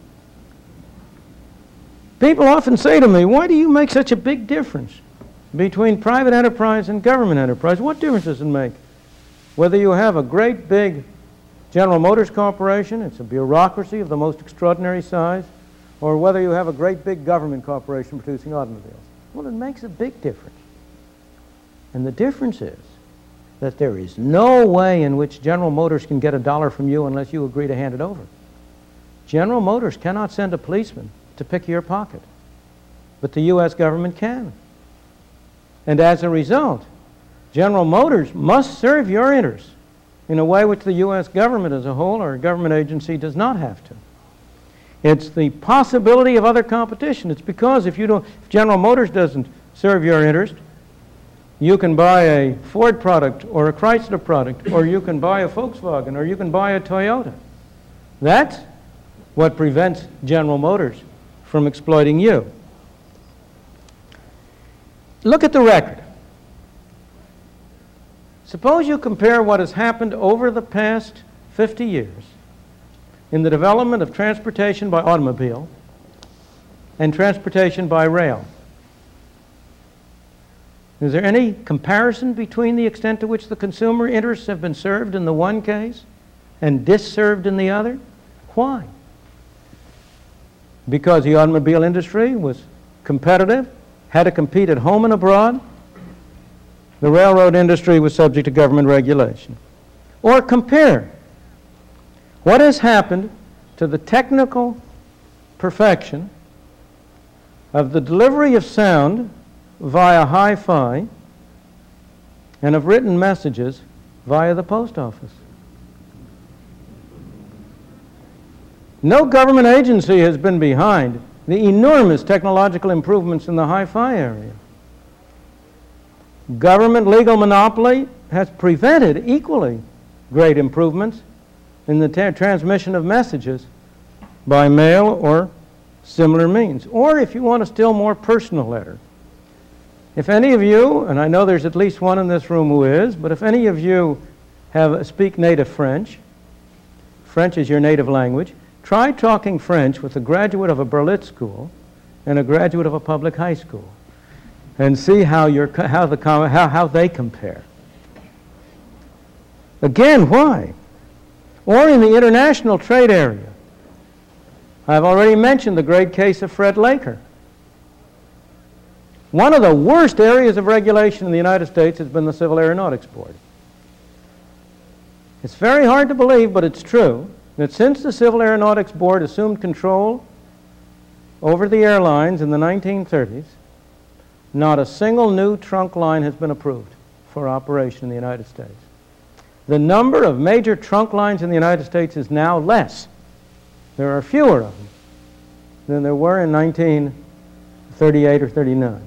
People often say to me, why do you make such a big difference between private enterprise and government enterprise? What difference does it make? Whether you have a great big General Motors Corporation, it's a bureaucracy of the most extraordinary size, or whether you have a great big government corporation producing automobiles. Well, it makes a big difference. And the difference is that there is no way in which General Motors can get a dollar from you unless you agree to hand it over. General Motors cannot send a policeman to pick your pocket, but the U S government can. And as a result, General Motors must serve your interests in a way which the U S government as a whole or a government agency does not have to. It's the possibility of other competition. It's because if you don't, if General Motors doesn't serve your interest, you can buy a Ford product or a Chrysler product, or you can buy a Volkswagen, or you can buy a Toyota. That's what prevents General Motors from exploiting you. Look at the record. Suppose you compare what has happened over the past fifty years in the development of transportation by automobile and transportation by rail. Is there any comparison between the extent to which the consumer interests have been served in the one case and disserved in the other? Why? Because the automobile industry was competitive, had to compete at home and abroad. The railroad industry was subject to government regulation. Or compare what has happened to the technical perfection of the delivery of sound via hi-fi and of written messages via the post office. No government agency has been behind the enormous technological improvements in the hi-fi area. Government legal monopoly has prevented equally great improvements in the transmission of messages by mail or similar means. Or if you want a still more personal letter, if any of you, and I know there's at least one in this room who is, but if any of you have speak native French, French is your native language, try talking French with a graduate of a Berlitz school and a graduate of a public high school, and see how, your, how, the, how, how they compare. Again, why? Or in the international trade area. I've already mentioned the great case of Fred Laker. One of the worst areas of regulation in the United States has been the Civil Aeronautics Board. It's very hard to believe, but it's true, that since the Civil Aeronautics Board assumed control over the airlines in the nineteen thirties, not a single new trunk line has been approved for operation in the United States. The number of major trunk lines in the United States is now less. There are fewer of them than there were in nineteen thirty-eight or thirty-nine.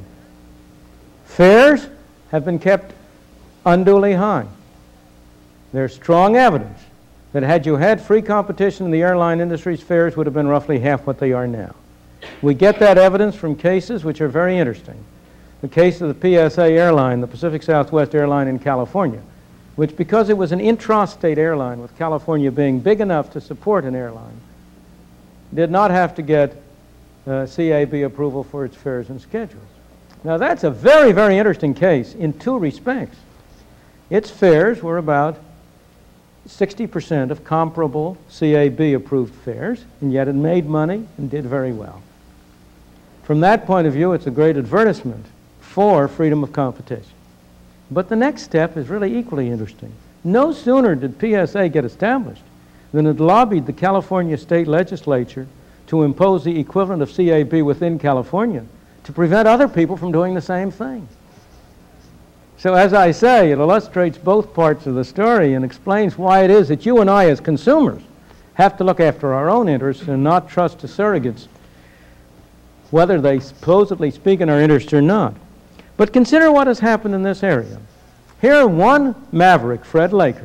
Fares have been kept unduly high. There's strong evidence that had you had free competition in the airline industry's fares would have been roughly half what they are now. We get that evidence from cases which are very interesting. The case of the P S A airline, the Pacific Southwest airline in California, which because it was an intrastate airline, with California being big enough to support an airline, did not have to get uh, C A B approval for its fares and schedules. Now that's a very, very interesting case in two respects. Its fares were about sixty percent of comparable C A B approved fares, and yet it made money and did very well. From that point of view, it's a great advertisement for freedom of competition. But the next step is really equally interesting. No sooner did P S A get established than it lobbied the California state legislature to impose the equivalent of C A B within California to prevent other people from doing the same thing. So as I say, it illustrates both parts of the story and explains why it is that you and I as consumers have to look after our own interests and not trust to surrogates, whether they supposedly speak in our interest or not. But consider what has happened in this area. Here, one maverick, Fred Laker,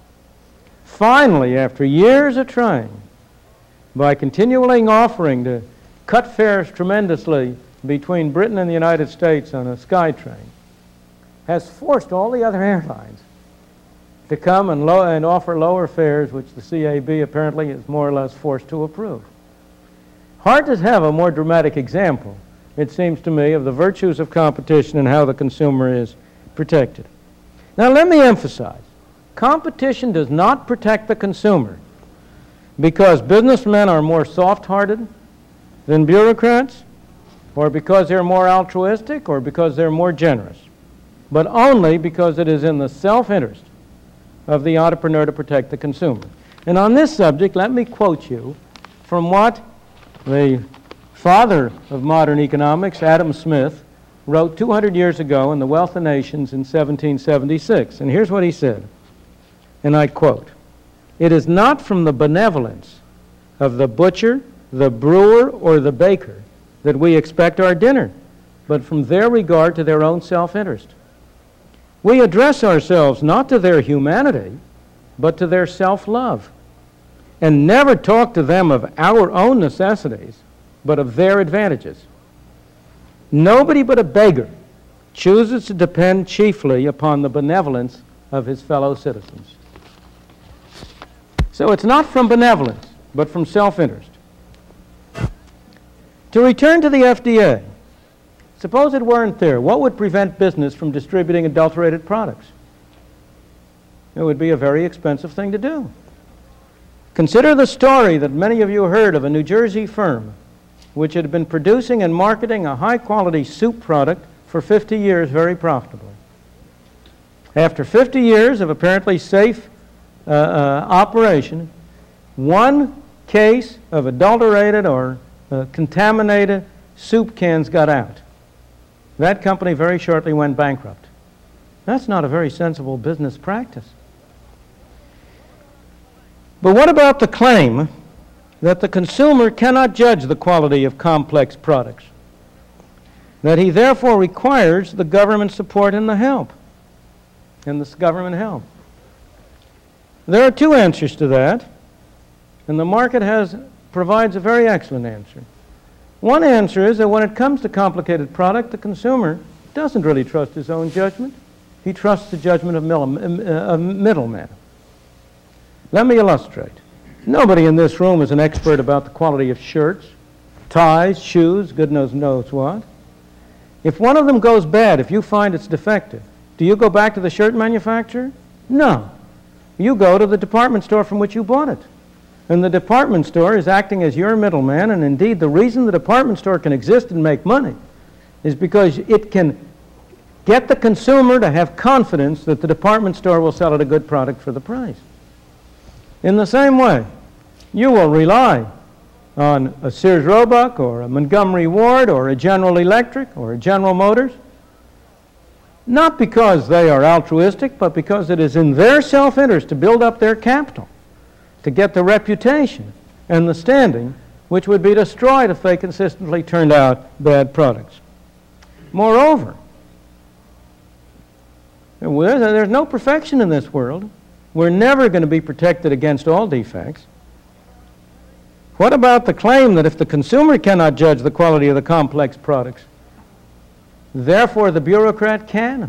finally, after years of trying, by continually offering to cut fares tremendously between Britain and the United States on a SkyTrain, has forced all the other airlines to come and, low, and offer lower fares, which the C A B apparently is more or less forced to approve. Hard to have a more dramatic example, it seems to me, of the virtues of competition and how the consumer is protected. Now let me emphasize, competition does not protect the consumer because businessmen are more soft-hearted than bureaucrats, or because they're more altruistic, or because they're more generous, but only because it is in the self-interest of the entrepreneur to protect the consumer. And on this subject, let me quote you from what the father of modern economics, Adam Smith, wrote two hundred years ago in The Wealth of Nations in seventeen seventy-six. And here's what he said, and I quote, "It is not from the benevolence of the butcher, the brewer, or the baker that we expect our dinner, but from their regard to their own self-interest. We address ourselves not to their humanity, but to their self-love, and never talk to them of our own necessities, but of their advantages. Nobody but a beggar chooses to depend chiefly upon the benevolence of his fellow citizens." So it's not from benevolence, but from self-interest. To return to the F D A, suppose it weren't there, what would prevent business from distributing adulterated products? It would be a very expensive thing to do. Consider the story that many of you heard of a New Jersey firm which had been producing and marketing a high-quality soup product for fifty years very profitably. After fifty years of apparently safe uh, uh, operation, one case of adulterated or uh, contaminated soup cans got out. That company very shortly went bankrupt. That's not a very sensible business practice. But what about the claim that the consumer cannot judge the quality of complex products, that he therefore requires the government support and the help, and this government help? There are two answers to that, and the market has, provides a very excellent answer. One answer is that when it comes to complicated product, the consumer doesn't really trust his own judgment. He trusts the judgment of middlemen. Let me illustrate. Nobody in this room is an expert about the quality of shirts, ties, shoes, goodness knows what. If one of them goes bad, if you find it's defective, do you go back to the shirt manufacturer? No. You go to the department store from which you bought it. And the department store is acting as your middleman, and indeed the reason the department store can exist and make money is because it can get the consumer to have confidence that the department store will sell it a good product for the price. In the same way, you will rely on a Sears Roebuck or a Montgomery Ward or a General Electric or a General Motors, not because they are altruistic, but because it is in their self-interest to build up their capital, to get the reputation and the standing which would be destroyed if they consistently turned out bad products. Moreover, there's no perfection in this world. We're never going to be protected against all defects. What about the claim that if the consumer cannot judge the quality of the complex products, therefore the bureaucrat can?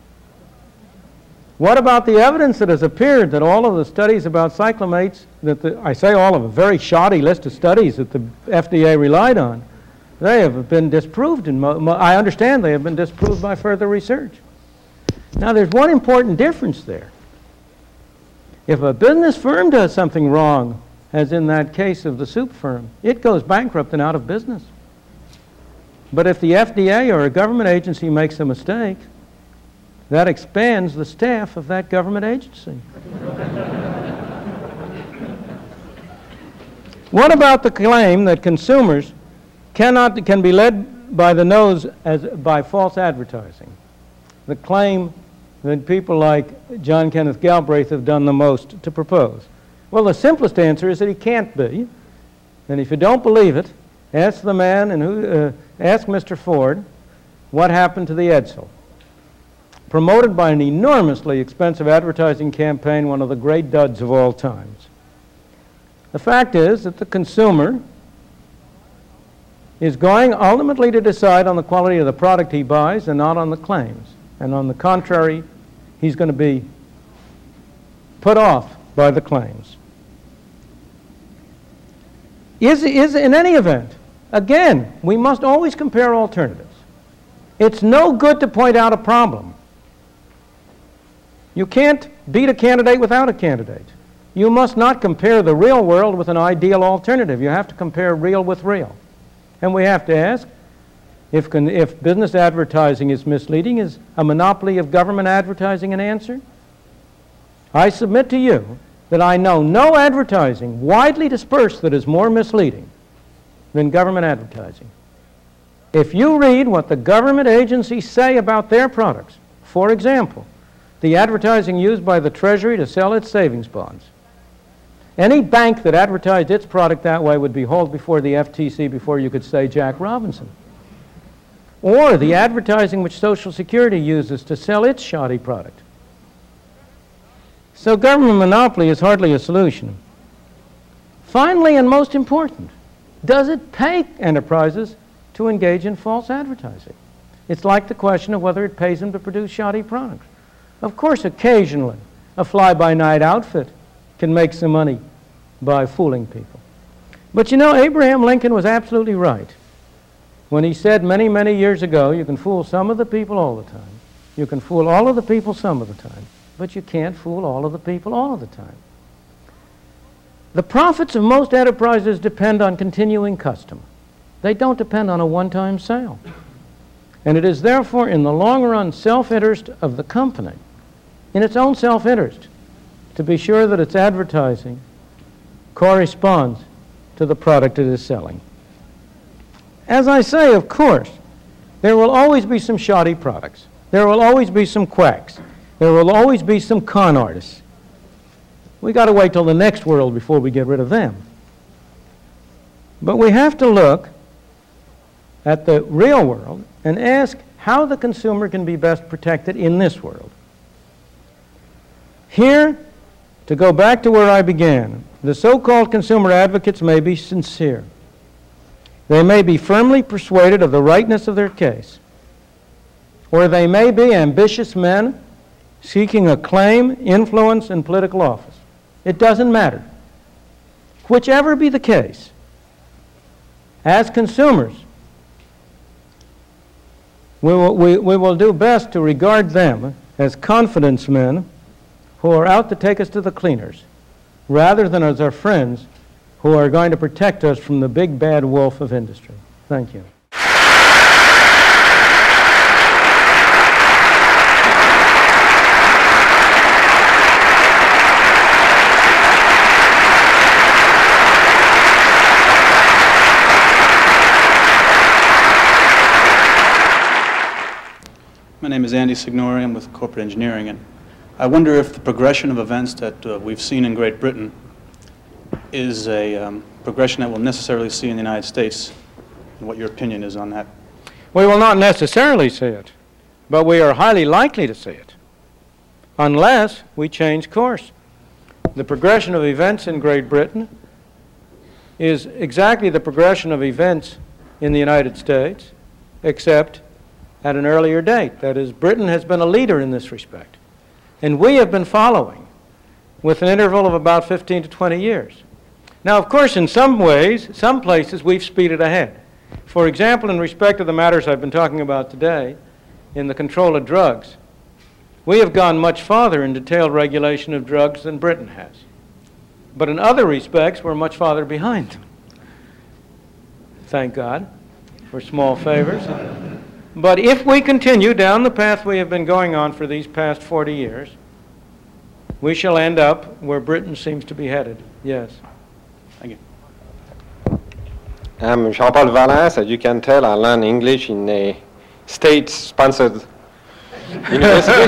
What about the evidence that has appeared that all of the studies about cyclamates, that the, I say all of a very shoddy list of studies that the F D A relied on, they have been disproved. In mo mo I understand they have been disproved by further research. Now there's one important difference there. If a business firm does something wrong, as in that case of the soup firm, it goes bankrupt and out of business. But if the F D A or a government agency makes a mistake, that expands the staff of that government agency. What about the claim that consumers cannot, can be led by the nose as, by false advertising? The claim that people like John Kenneth Galbraith have done the most to propose. Well, the simplest answer is that he can't be. And if you don't believe it, ask the man and who, uh, ask Mister Ford what happened to the Edsel. Promoted by an enormously expensive advertising campaign, one of the great duds of all times. The fact is that the consumer is going ultimately to decide on the quality of the product he buys and not on the claims. And on the contrary, he's going to be put off by the claims. Is, is in any event, again, we must always compare alternatives. It's no good to point out a problem. You can't beat a candidate without a candidate. You must not compare the real world with an ideal alternative. You have to compare real with real. And we have to ask, if, if business advertising is misleading, is a monopoly of government advertising an answer? I submit to you that I know no advertising widely dispersed that is more misleading than government advertising. If you read what the government agencies say about their products, for example, the advertising used by the Treasury to sell its savings bonds, any bank that advertised its product that way would be hauled before the F T C before you could say Jack Robinson. Or the advertising which Social Security uses to sell its shoddy product. So government monopoly is hardly a solution. Finally, and most important, does it pay enterprises to engage in false advertising? It's like the question of whether it pays them to produce shoddy products. Of course, occasionally, a fly-by-night outfit can make some money by fooling people. But you know, Abraham Lincoln was absolutely right when he said many, many years ago, you can fool some of the people all the time. You can fool all of the people some of the time, but you can't fool all of the people all of the time. The profits of most enterprises depend on continuing custom. They don't depend on a one-time sale. And it is therefore in the long run self-interest of the company, in its own self-interest, to be sure that its advertising corresponds to the product it is selling. As I say, of course, there will always be some shoddy products. There will always be some quacks. There will always be some con artists. We got to wait till the next world before we get rid of them. But we have to look at the real world and ask how the consumer can be best protected in this world. Here, to go back to where I began, the so-called consumer advocates may be sincere. They may be firmly persuaded of the rightness of their case, or they may be ambitious men seeking acclaim, influence, and political office. It doesn't matter. Whichever be the case, as consumers, we will, we, we will do best to regard them as confidence men who are out to take us to the cleaners, rather than as our friends who are going to protect us from the big bad wolf of industry. Thank you. My name is Andy Signori. I'm with Corporate Engineering, and I wonder if the progression of events that uh, we've seen in Great Britain is a um, progression that we'll necessarily see in the United States, and what your opinion is on that. We will not necessarily see it, but we are highly likely to see it, unless we change course. The progression of events in Great Britain is exactly the progression of events in the United States, except at an earlier date. That is, Britain has been a leader in this respect, and we have been following with an interval of about fifteen to twenty years. Now, of course, in some ways, some places we've speeded ahead. For example, in respect to the matters I've been talking about today, in the control of drugs, we have gone much farther in detailed regulation of drugs than Britain has. But in other respects, we're much farther behind them. Thank God for small favors. But if we continue down the path we have been going on for these past forty years, we shall end up where Britain seems to be headed. Yes. Thank you. I'm Jean-Paul Valens. As you can tell, I learned English in a state-sponsored university.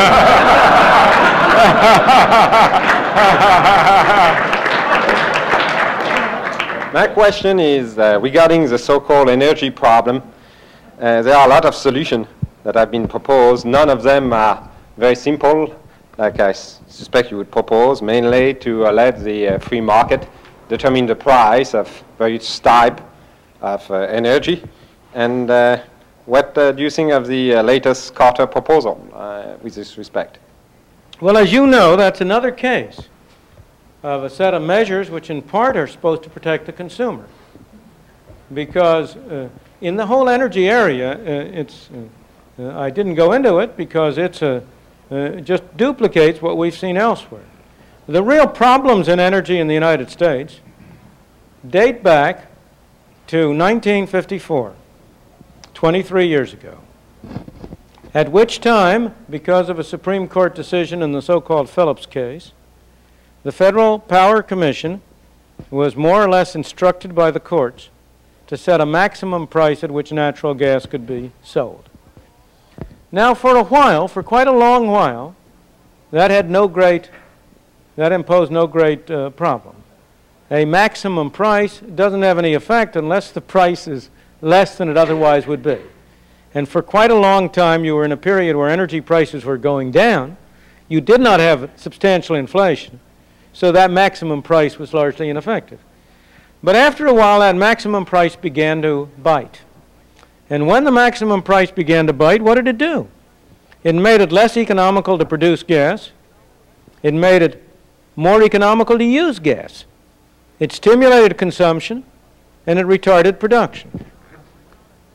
My question is uh, regarding the so-called energy problem. Uh, there are a lot of solutions that have been proposed. None of them are very simple, like I s suspect you would propose, mainly to uh, let the uh, free market determine the price of various type of uh, energy. And uh, what uh, do you think of the uh, latest Carter proposal uh, with this respect? Well, as you know, that's another case of a set of measures which in part are supposed to protect the consumer. Because uh, in the whole energy area, uh, it's, uh, uh, I didn't go into it because it's a, uh, just duplicates what we've seen elsewhere. The real problems in energy in the United States date back to nineteen fifty-four, twenty-three years ago, at which time, because of a Supreme Court decision in the so-called Phillips case, the Federal Power Commission was more or less instructed by the courts to set a maximum price at which natural gas could be sold. Now, for a while, for quite a long while, that had no great, that imposed no great uh, problem. A maximum price doesn't have any effect unless the price is less than it otherwise would be. And for quite a long time, you were in a period where energy prices were going down. You did not have substantial inflation, so that maximum price was largely ineffective. But after a while, that maximum price began to bite. And when the maximum price began to bite, what did it do? It made it less economical to produce gas. It made it more economical to use gas. It stimulated consumption, and it retarded production.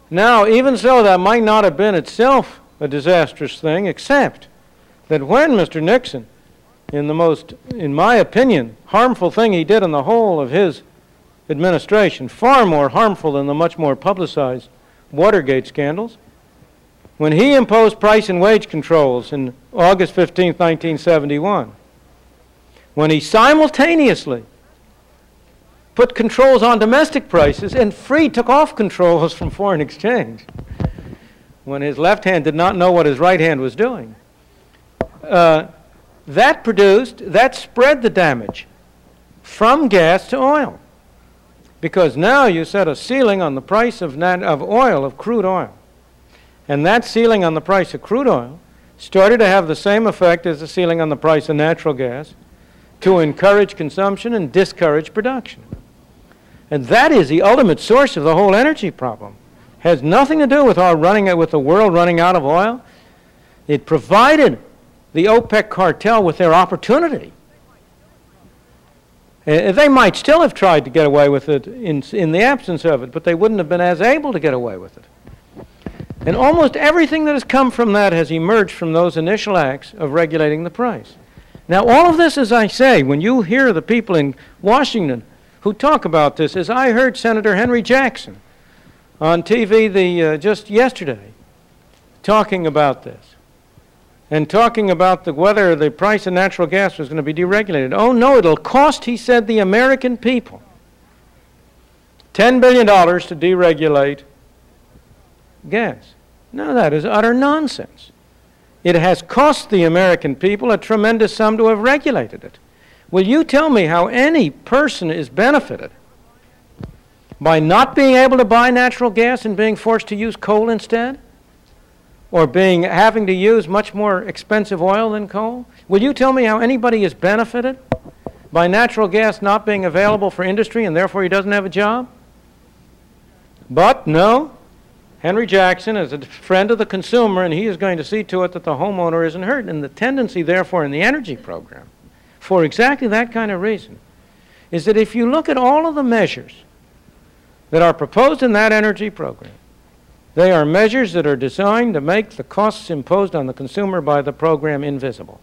Now, even so, that might not have been itself a disastrous thing, except that when Mister Nixon, in the most, in my opinion, harmful thing he did in the whole of his administration, far more harmful than the much more publicized Watergate scandals, when he imposed price and wage controls in August fifteenth, nineteen seventy-one, when he simultaneously put controls on domestic prices and free took off controls from foreign exchange, when his left hand did not know what his right hand was doing, uh, that produced, that spread the damage from gas to oil. Because now you set a ceiling on the price of, nat of oil, of crude oil. And that ceiling on the price of crude oil started to have the same effect as the ceiling on the price of natural gas, to encourage consumption and discourage production. And that is the ultimate source of the whole energy problem. Has nothing to do with our running with the world running out of oil. It provided the OPEC cartel with their opportunity. Uh, they might still have tried to get away with it in, in the absence of it, but they wouldn't have been as able to get away with it. And almost everything that has come from that has emerged from those initial acts of regulating the price. Now, all of this, as I say, when you hear the people in Washington who talk about this, as I heard Senator Henry Jackson on T V the, uh, just yesterday talking about this, and talking about the, whether the price of natural gas was going to be deregulated. Oh, no, it'll cost, he said, the American people ten billion dollars to deregulate gas. No, that is utter nonsense. It has cost the American people a tremendous sum to have regulated it. Will you tell me how any person is benefited by not being able to buy natural gas and being forced to use coal instead? Or being, having to use much more expensive oil than coal? Will you tell me how anybody is benefited by natural gas not being available for industry and therefore he doesn't have a job? But no, Henry Jackson is a friend of the consumer, and he is going to see to it that the homeowner isn't hurt. And the tendency, therefore, in the energy program, for exactly that kind of reason, is that if you look at all of the measures that are proposed in that energy program, they are measures that are designed to make the costs imposed on the consumer by the program invisible.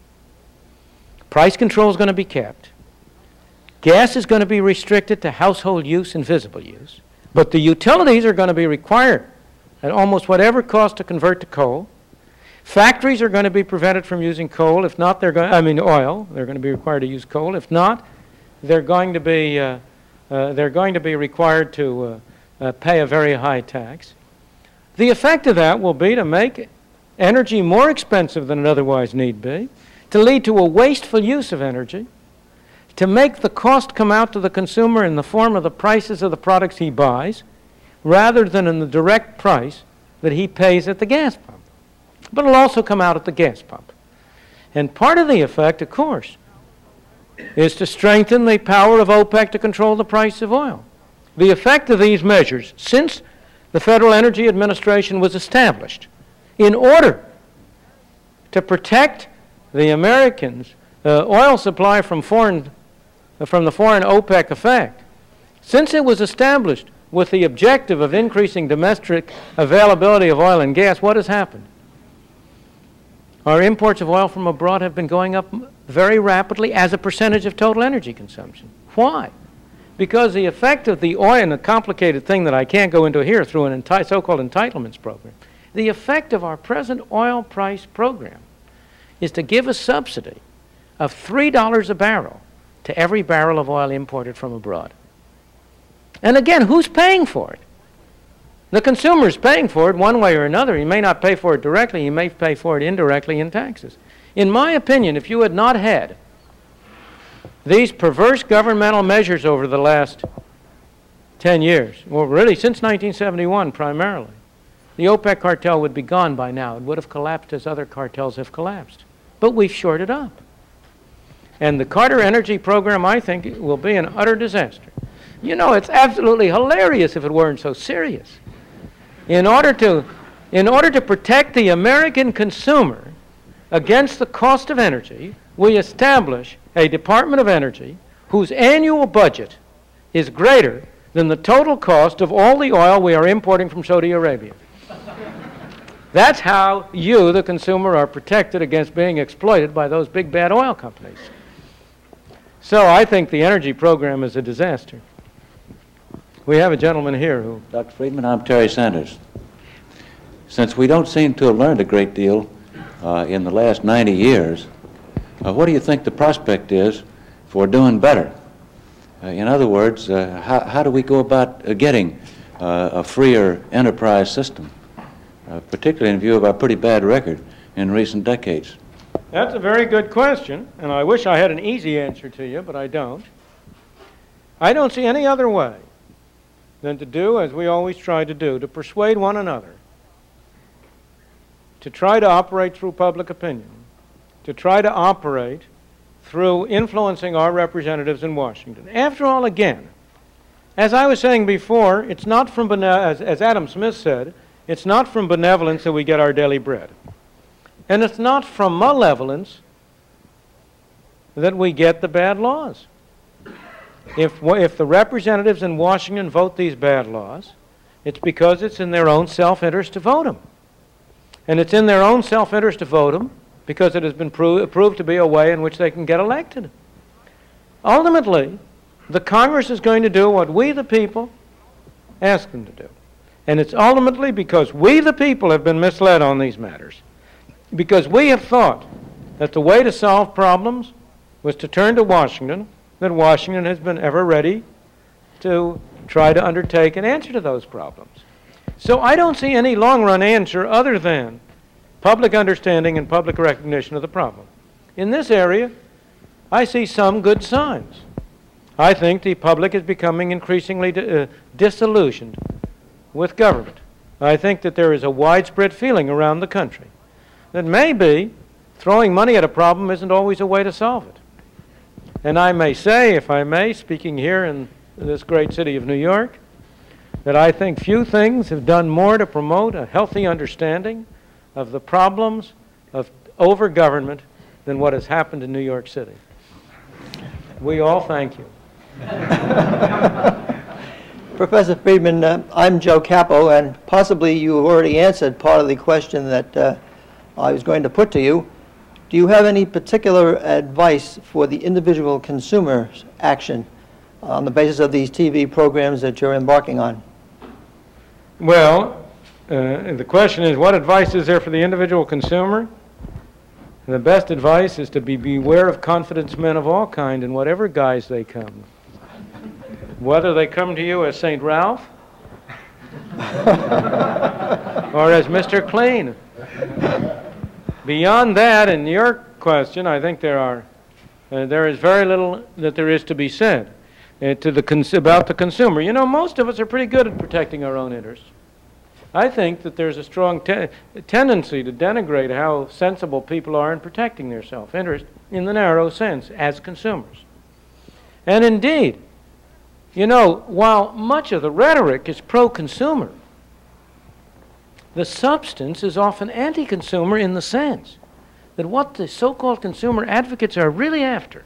Price control is going to be kept. Gas is going to be restricted to household use and visible use. But the utilities are going to be required at almost whatever cost to convert to coal. Factories are going to be prevented from using coal. If not, they're going, I mean oil. They're going to be required to use coal. If not, they're going to be, uh, uh, they're going to be required to uh, uh, pay a very high tax. The effect of that will be to make energy more expensive than it otherwise need be, to lead to a wasteful use of energy, to make the cost come out to the consumer in the form of the prices of the products he buys, rather than in the direct price that he pays at the gas pump. But it'll also come out at the gas pump. And part of the effect, of course, is to strengthen the power of OPEC to control the price of oil. The effect of these measures, since the Federal Energy Administration was established in order to protect the Americans' uh, oil supply from foreign, uh, from the foreign OPEC effect, since it was established with the objective of increasing domestic availability of oil and gas, what has happened? Our imports of oil from abroad have been going up very rapidly as a percentage of total energy consumption. Why? Because the effect of the oil, and a complicated thing that I can't go into here through an enti- so-called entitlements program, the effect of our present oil price program is to give a subsidy of three dollars a barrel to every barrel of oil imported from abroad. And again, who's paying for it? The consumer is paying for it one way or another. He may not pay for it directly. He may pay for it indirectly in taxes. In my opinion, if you had not had these perverse governmental measures over the last ten years, well, really since nineteen seventy-one primarily, the OPEC cartel would be gone by now. It would have collapsed as other cartels have collapsed. But we've shored it up. And the Carter Energy Program, I think, will be an utter disaster. You know, it's absolutely hilarious if it weren't so serious. In order to, in order to protect the American consumer against the cost of energy, we establish a Department of Energy whose annual budget is greater than the total cost of all the oil we are importing from Saudi Arabia. That's how you, the consumer, are protected against being exploited by those big bad oil companies. So I think the energy program is a disaster. We have a gentleman here who... Doctor Friedman, I'm Terry Sanders. Since we don't seem to have learned a great deal uh, in the last ninety years, uh, what do you think the prospect is for doing better? Uh, in other words, uh, how, how do we go about uh, getting uh, a freer enterprise system, uh, particularly in view of our pretty bad record in recent decades? That's a very good question, and I wish I had an easy answer to you, but I don't. I don't see any other way than to do as we always try to do, to persuade one another, to try to operate through public opinion, to try to operate through influencing our representatives in Washington. After all, again, as I was saying before, it's not from, bene- as, as Adam Smith said, it's not from benevolence that we get our daily bread. And it's not from malevolence that we get the bad laws. If, if the representatives in Washington vote these bad laws, it's because it's in their own self-interest to vote them. And it's in their own self-interest to vote them because it has been pro- proved to be a way in which they can get elected. Ultimately, the Congress is going to do what we, the people, ask them to do. And it's ultimately because we, the people, have been misled on these matters. Because we have thought that the way to solve problems was to turn to Washington, that Washington has been ever ready to try to undertake an answer to those problems. So I don't see any long-run answer other than public understanding and public recognition of the problem. In this area, I see some good signs. I think the public is becoming increasingly di- uh, disillusioned with government. I think that there is a widespread feeling around the country that maybe throwing money at a problem isn't always a way to solve it. And I may say, if I may, speaking here in this great city of New York, that I think few things have done more to promote a healthy understanding of the problems of over-government than what has happened in New York City. We all thank you. Professor Friedman, uh, I'm Joe Capo, and possibly you have already answered part of the question that uh, I was going to put to you. Do you have any particular advice for the individual consumer's action on the basis of these T V programs that you're embarking on? Well, uh, the question is, what advice is there for the individual consumer? And the best advice is to be beware of confidence men of all kind in whatever guise they come. Whether they come to you as Saint Ralph or as Mister Clean. Beyond that, in your question, I think there are uh, there is very little that there is to be said uh, to the cons- about the consumer. You know, most of us are pretty good at protecting our own interests. I think that there's a strong te- tendency to denigrate how sensible people are in protecting their self-interest in the narrow sense as consumers. And indeed, you know, while much of the rhetoric is pro-consumer, the substance is often anti-consumer in the sense that what the so-called consumer advocates are really after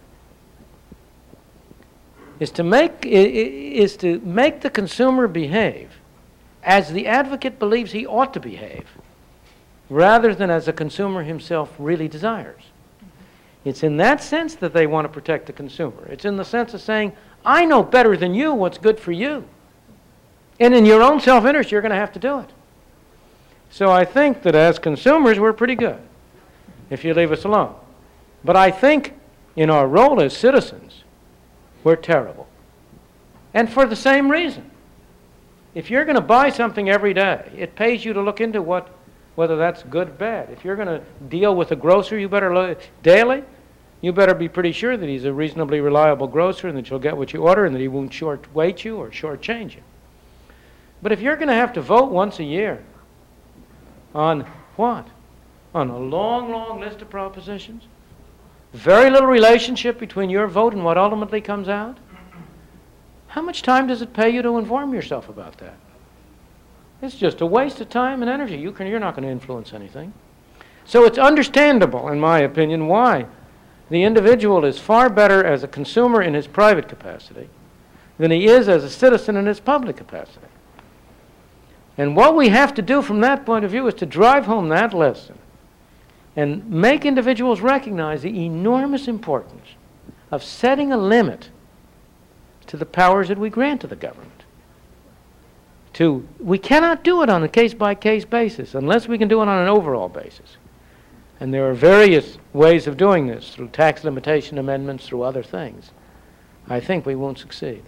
is to make is to make the consumer behave as the advocate believes he ought to behave, rather than as the consumer himself really desires. It's in that sense that they want to protect the consumer. It's in the sense of saying, I know better than you what's good for you. And in your own self-interest, you're going to have to do it. So I think that as consumers, we're pretty good if you leave us alone. But I think in our role as citizens, we're terrible. And for the same reason. If you're going to buy something every day, it pays you to look into what, whether that's good or bad. If you're going to deal with a grocer, you better look daily, you better be pretty sure that he's a reasonably reliable grocer and that you'll get what you order and that he won't short weight you or shortchange you. But if you're going to have to vote once a year on what? On a long, long list of propositions, very little relationship between your vote and what ultimately comes out, how much time does it pay you to inform yourself about that? It's just a waste of time and energy. You can, you're not going to influence anything. So it's understandable, in my opinion, why the individual is far better as a consumer in his private capacity than he is as a citizen in his public capacity. And what we have to do from that point of view is to drive home that lesson and make individuals recognize the enormous importance of setting a limit to the powers that we grant to the government. To, we cannot do it on a case-by-case basis unless we can do it on an overall basis. And there are various ways of doing this, through tax limitation amendments, through other things. I think we won't succeed.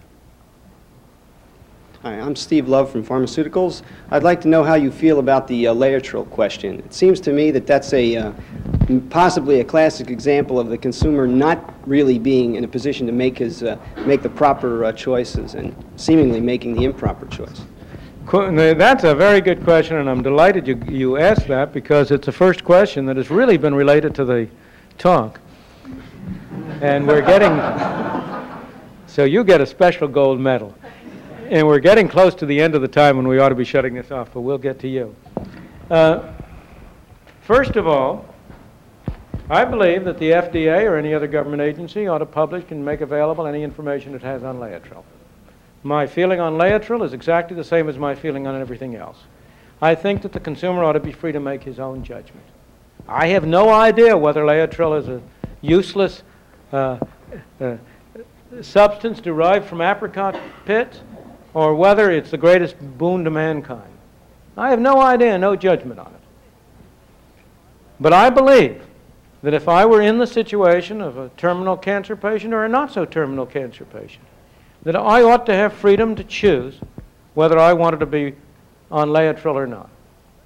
Hi, I'm Steve Love from Pharmaceuticals. I'd like to know how you feel about the uh, Laetrile question. It seems to me that that's a uh, possibly a classic example of the consumer not really being in a position to make his uh, make the proper uh, choices and seemingly making the improper choice. That's a very good question, and I'm delighted you, you asked that, because it's the first question that has really been related to the talk. And we're getting, so you get a special gold medal. And we're getting close to the end of the time when we ought to be shutting this off, but we'll get to you. Uh, first of all, I believe that the F D A or any other government agency ought to publish and make available any information it has on Laetrile. My feeling on Laetrile is exactly the same as my feeling on everything else. I think that the consumer ought to be free to make his own judgment. I have no idea whether Laetrile is a useless uh, uh, substance derived from apricot pits, or whether it's the greatest boon to mankind. I have no idea, no judgment on it. But I believe that if I were in the situation of a terminal cancer patient or a not-so-terminal cancer patient, that I ought to have freedom to choose whether I wanted to be on Laetrile or not.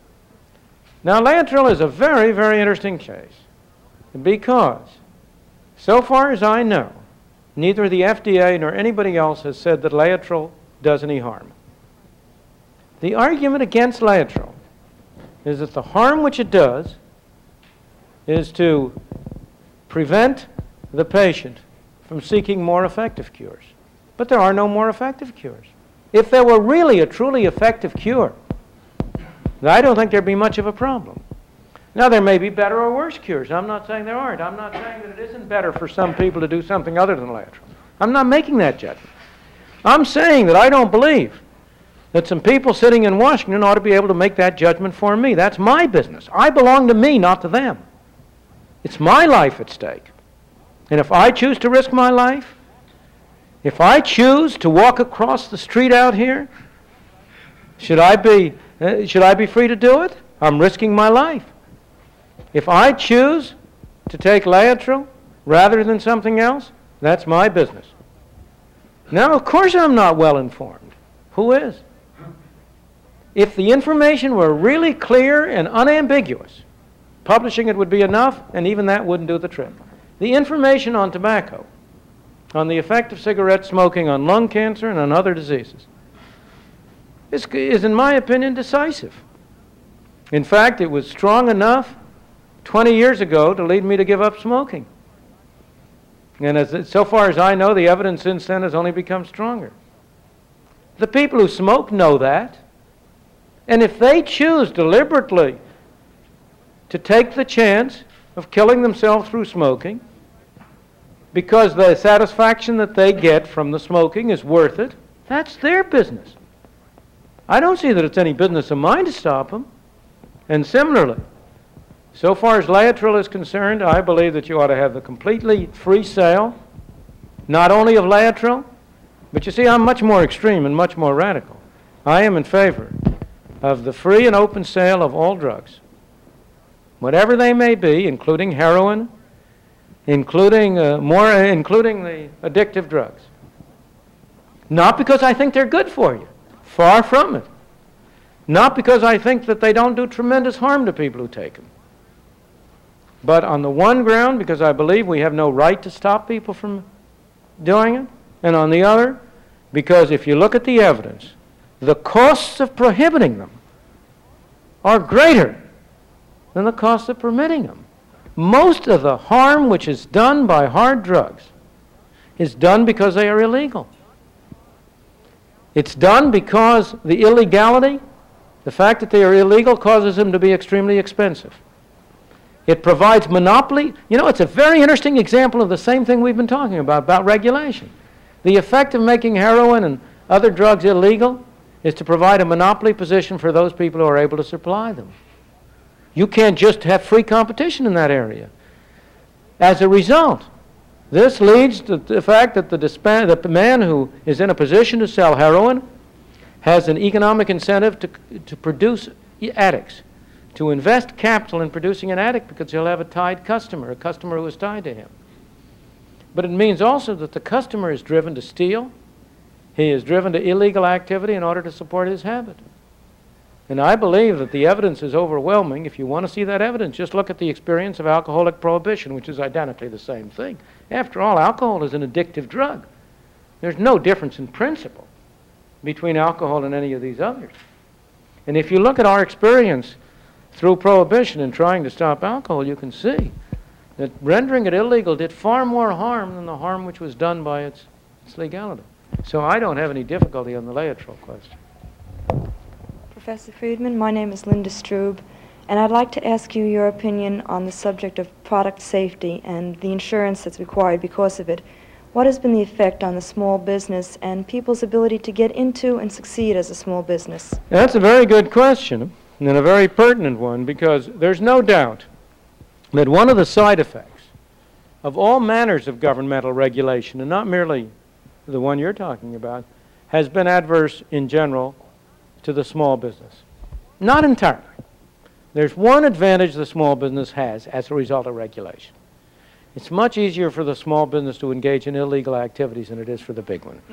Now, Laetrile is a very, very interesting case, because so far as I know, neither the F D A nor anybody else has said that Laetrile does any harm. The argument against Laetrile is that the harm which it does is to prevent the patient from seeking more effective cures. But there are no more effective cures. If there were really a truly effective cure, I don't think there'd be much of a problem. Now, there may be better or worse cures. I'm not saying there aren't. I'm not saying that it isn't better for some people to do something other than Laetrile. I'm not making that judgment. I'm saying that I don't believe that some people sitting in Washington ought to be able to make that judgment for me. That's my business. I belong to me, not to them. It's my life at stake. And if I choose to risk my life, if I choose to walk across the street out here, should I be, uh, should I be free to do it? I'm risking my life. If I choose to take Laetrile rather than something else, that's my business. Now, of course I'm not well informed. Who is? If the information were really clear and unambiguous, publishing it would be enough, and even that wouldn't do the trick. The information on tobacco, on the effect of cigarette smoking on lung cancer and on other diseases, is, is in my opinion, decisive. In fact, it was strong enough twenty years ago to lead me to give up smoking. And as, so far as I know, the evidence since then has only become stronger. The people who smoke know that. And if they choose deliberately to take the chance of killing themselves through smoking, because the satisfaction that they get from the smoking is worth it, that's their business. I don't see that it's any business of mine to stop them. And similarly, so far as Laetrile is concerned, I believe that you ought to have the completely free sale, not only of Laetrile, but you see, I'm much more extreme and much more radical. I am in favor of the free and open sale of all drugs, whatever they may be, including heroin, including uh, more, uh, including the addictive drugs. Not because I think they're good for you, far from it. Not because I think that they don't do tremendous harm to people who take them. But on the one ground, because I believe we have no right to stop people from doing it, and on the other, because if you look at the evidence, the costs of prohibiting them are greater than the costs of permitting them. Most of the harm which is done by hard drugs is done because they are illegal. It's done because the illegality, the fact that they are illegal, causes them to be extremely expensive. It provides monopoly. You know, it's a very interesting example of the same thing we've been talking about, about regulation. The effect of making heroin and other drugs illegal is to provide a monopoly position for those people who are able to supply them. You can't just have free competition in that area. As a result, this leads to the fact that the, disp- the man who is in a position to sell heroin has an economic incentive to, to produce addicts, to invest capital in producing an addict, because he'll have a tied customer, a customer who is tied to him. But it means also that the customer is driven to steal. He is driven to illegal activity in order to support his habit. And I believe that the evidence is overwhelming. If you want to see that evidence, just look at the experience of alcoholic prohibition, which is identically the same thing. After all, alcohol is an addictive drug. There's no difference in principle between alcohol and any of these others. And if you look at our experience through prohibition and trying to stop alcohol, you can see that rendering it illegal did far more harm than the harm which was done by its, its legality. So I don't have any difficulty on the Laetrile question. Professor Friedman, my name is Linda Strube, and I'd like to ask you your opinion on the subject of product safety and the insurance that's required because of it. What has been the effect on the small business and people's ability to get into and succeed as a small business? That's a very good question, and a very pertinent one, because there's no doubt that one of the side effects of all manners of governmental regulation, and not merely the one you're talking about, has been adverse in general to the small business. Not entirely. There's one advantage the small business has as a result of regulation. It's much easier for the small business to engage in illegal activities than it is for the big one.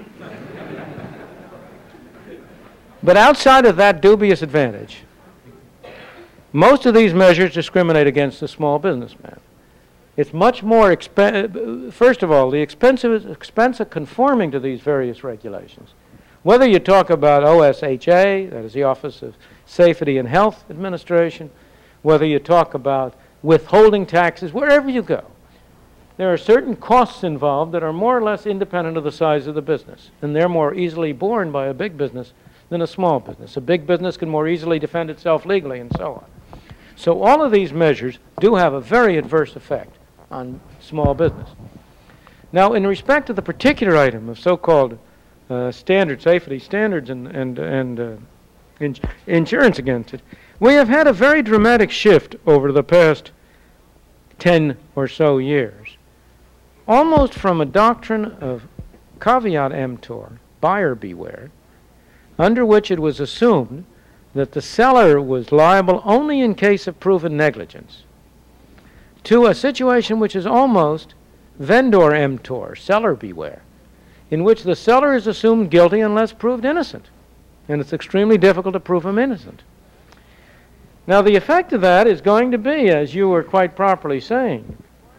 But outside of that dubious advantage, most of these measures discriminate against the small businessman. It's much more expensive. First of all, the expensive expense of conforming to these various regulations. Whether you talk about O S H A, that is the Office of Safety and Health Administration, whether you talk about withholding taxes, wherever you go, there are certain costs involved that are more or less independent of the size of the business, and they're more easily borne by a big business than a small business. A big business can more easily defend itself legally, and so on. So all of these measures do have a very adverse effect on small business. Now, in respect to the particular item of so-called uh, standard safety standards and, and, and uh, in insurance against it, we have had a very dramatic shift over the past ten or so years, almost from a doctrine of caveat emptor, buyer beware, under which it was assumed that the seller was liable only in case of proven negligence, to a situation which is almost vendor emptor, seller beware, in which the seller is assumed guilty unless proved innocent, and it's extremely difficult to prove him innocent. Now, the effect of that is going to be, as you were quite properly saying,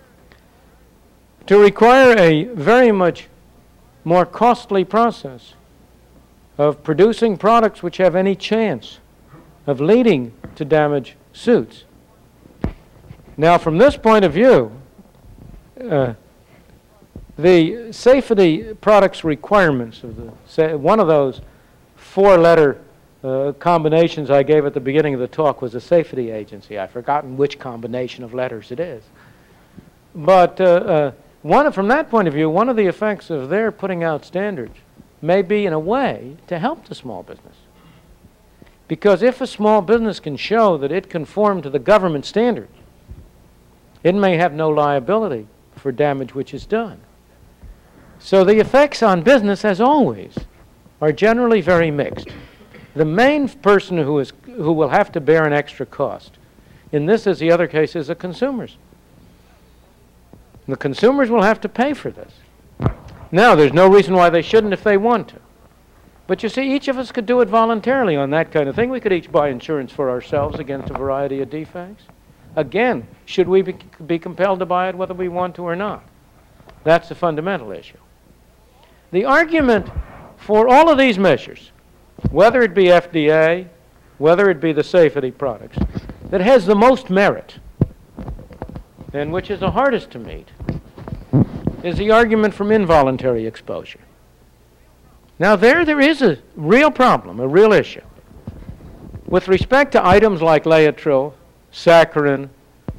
to require a very much more costly process of producing products which have any chance of leading to damage suits. Now, from this point of view, uh, the safety products requirements of the say, one of those four-letter uh, combinations I gave at the beginning of the talk was a safety agency. I've forgotten which combination of letters it is. But uh, uh, one, from that point of view, one of the effects of their putting out standards may be, in a way, to help the small business. Because if a small business can show that it conformed to the government standards, it may have no liability for damage which is done. So the effects on business, as always, are generally very mixed. The main person who, is, who will have to bear an extra cost, in this as the other case, is the consumers. The consumers will have to pay for this. Now, there's no reason why they shouldn't if they want to. But you see, each of us could do it voluntarily on that kind of thing. We could each buy insurance for ourselves against a variety of defects. Again, should we be, be compelled to buy it whether we want to or not? That's the fundamental issue. The argument for all of these measures, whether it be F D A, whether it be the safety products, that has the most merit, and which is the hardest to meet, is the argument from involuntary exposure. Now there, there is a real problem, a real issue. With respect to items like Laetrile, saccharin,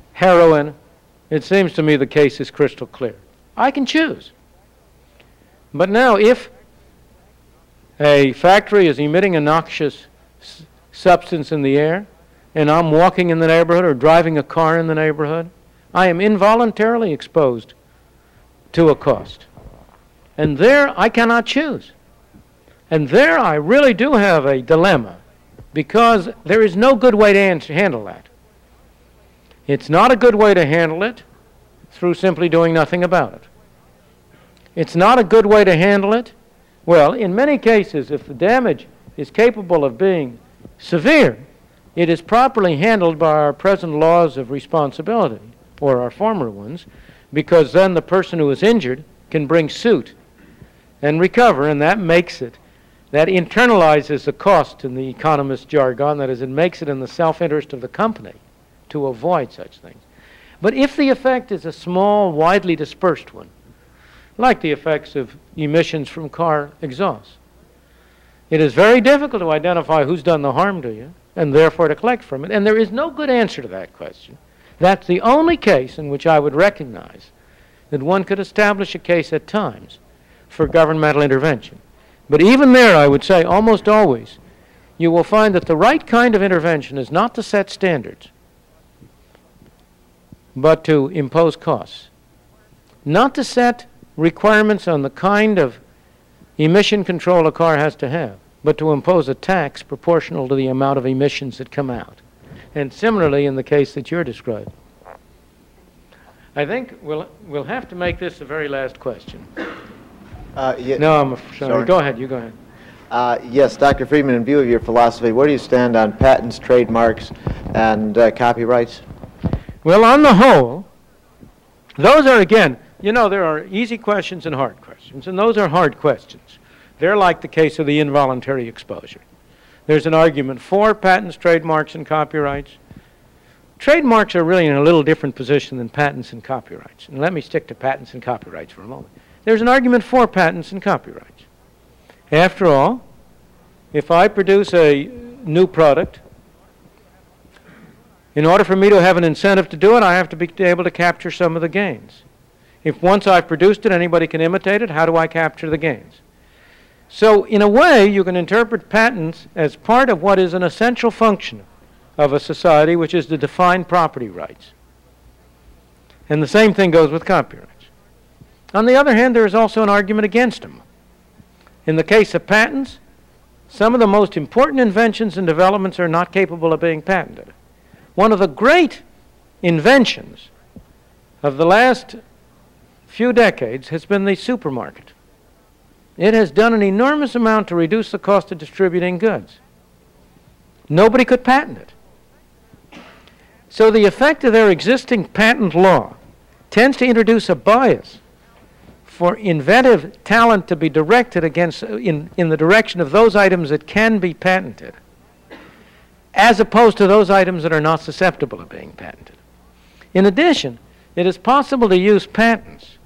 heroin, it seems to me the case is crystal clear. I can choose. But now, if a factory is emitting a noxious s substance in the air, and I'm walking in the neighborhood or driving a car in the neighborhood, I am involuntarily exposed to a cost. And there I cannot choose. And there I really do have a dilemma, because there is no good way to answer, handle that. It's not a good way to handle it through simply doing nothing about it. It's not a good way to handle it. Well, in many cases, if the damage is capable of being severe, it is properly handled by our present laws of responsibility, or our former ones, because then the person who is injured can bring suit and recover, and that makes it, that internalizes the cost in the economist's jargon. That is, it makes it in the self-interest of the company to avoid such things. But if the effect is a small, widely dispersed one, like the effects of emissions from car exhaust, it is very difficult to identify who's done the harm to you, and therefore to collect from it. And there is no good answer to that question. That's the only case in which I would recognize that one could establish a case at times for governmental intervention. But even there, I would say, almost always, you will find that the right kind of intervention is not to set standards, but to impose costs. Not to set requirements on the kind of emission control a car has to have, but to impose a tax proportional to the amount of emissions that come out. And similarly in the case that you're describing. I think we'll, we'll have to make this the very last question. Uh, yeah, no, I'm sorry. sorry. Go ahead. You go ahead. Uh, yes, Doctor Friedman, in view of your philosophy, where do you stand on patents, trademarks, and uh, copyrights? Well, on the whole, those are, again, you know, there are easy questions and hard questions, and those are hard questions. They're like the case of the involuntary exposure. There's an argument for patents, trademarks, and copyrights. Trademarks are really in a little different position than patents and copyrights. And let me stick to patents and copyrights for a moment. There's an argument for patents and copyrights. After all, if I produce a new product, in order for me to have an incentive to do it, I have to be able to capture some of the gains. If once I've produced it, anybody can imitate it, how do I capture the gains? So in a way, you can interpret patents as part of what is an essential function of a society, which is to define property rights. And the same thing goes with copyrights. On the other hand, there is also an argument against them. In the case of patents, some of the most important inventions and developments are not capable of being patented. One of the great inventions of the last few decades has been the supermarket. It has done an enormous amount to reduce the cost of distributing goods. Nobody could patent it. So the effect of their existing patent law tends to introduce a bias for inventive talent to be directed against, in, in the direction of those items that can be patented, as opposed to those items that are not susceptible of being patented. In addition, it is possible to use patents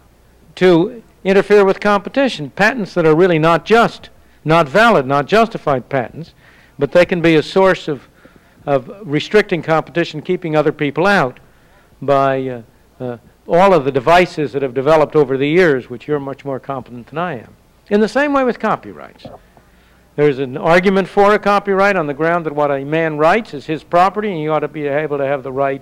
to interfere with competition, patents that are really not just, not valid, not justified patents, but they can be a source of, of restricting competition, keeping other people out by uh, uh, all of the devices that have developed over the years, which you're much more competent than I am. In the same way with copyrights. There's an argument for a copyright on the ground that what a man writes is his property, and he ought to be able to have the right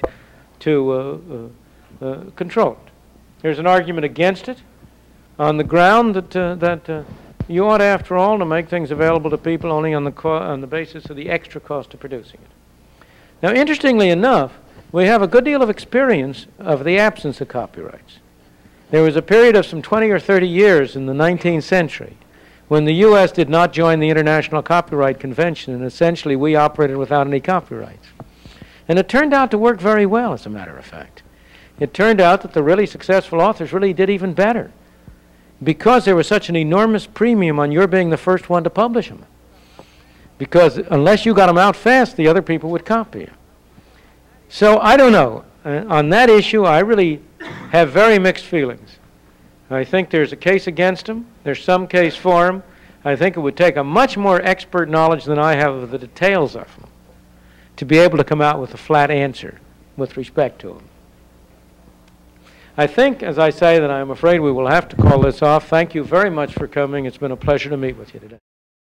to uh, uh, uh, control it. There's an argument against it on the ground that, uh, that uh, you ought, after all, to make things available to people only on the, co on the basis of the extra cost of producing it. Now, interestingly enough, we have a good deal of experience of the absence of copyrights. There was a period of some twenty or thirty years in the nineteenth century when the U S did not join the International Copyright Convention, and essentially we operated without any copyrights. And it turned out to work very well, as a matter of fact. It turned out that the really successful authors really did even better, because there was such an enormous premium on your being the first one to publish them. Because unless you got them out fast, the other people would copy you. So I don't know. Uh, on that issue, I really have very mixed feelings. I think there's a case against them. There's some case for them. I think it would take a much more expert knowledge than I have of the details of them to be able to come out with a flat answer with respect to them. I think, as I say, that I'm afraid we will have to call this off. Thank you very much for coming. It's been a pleasure to meet with you today.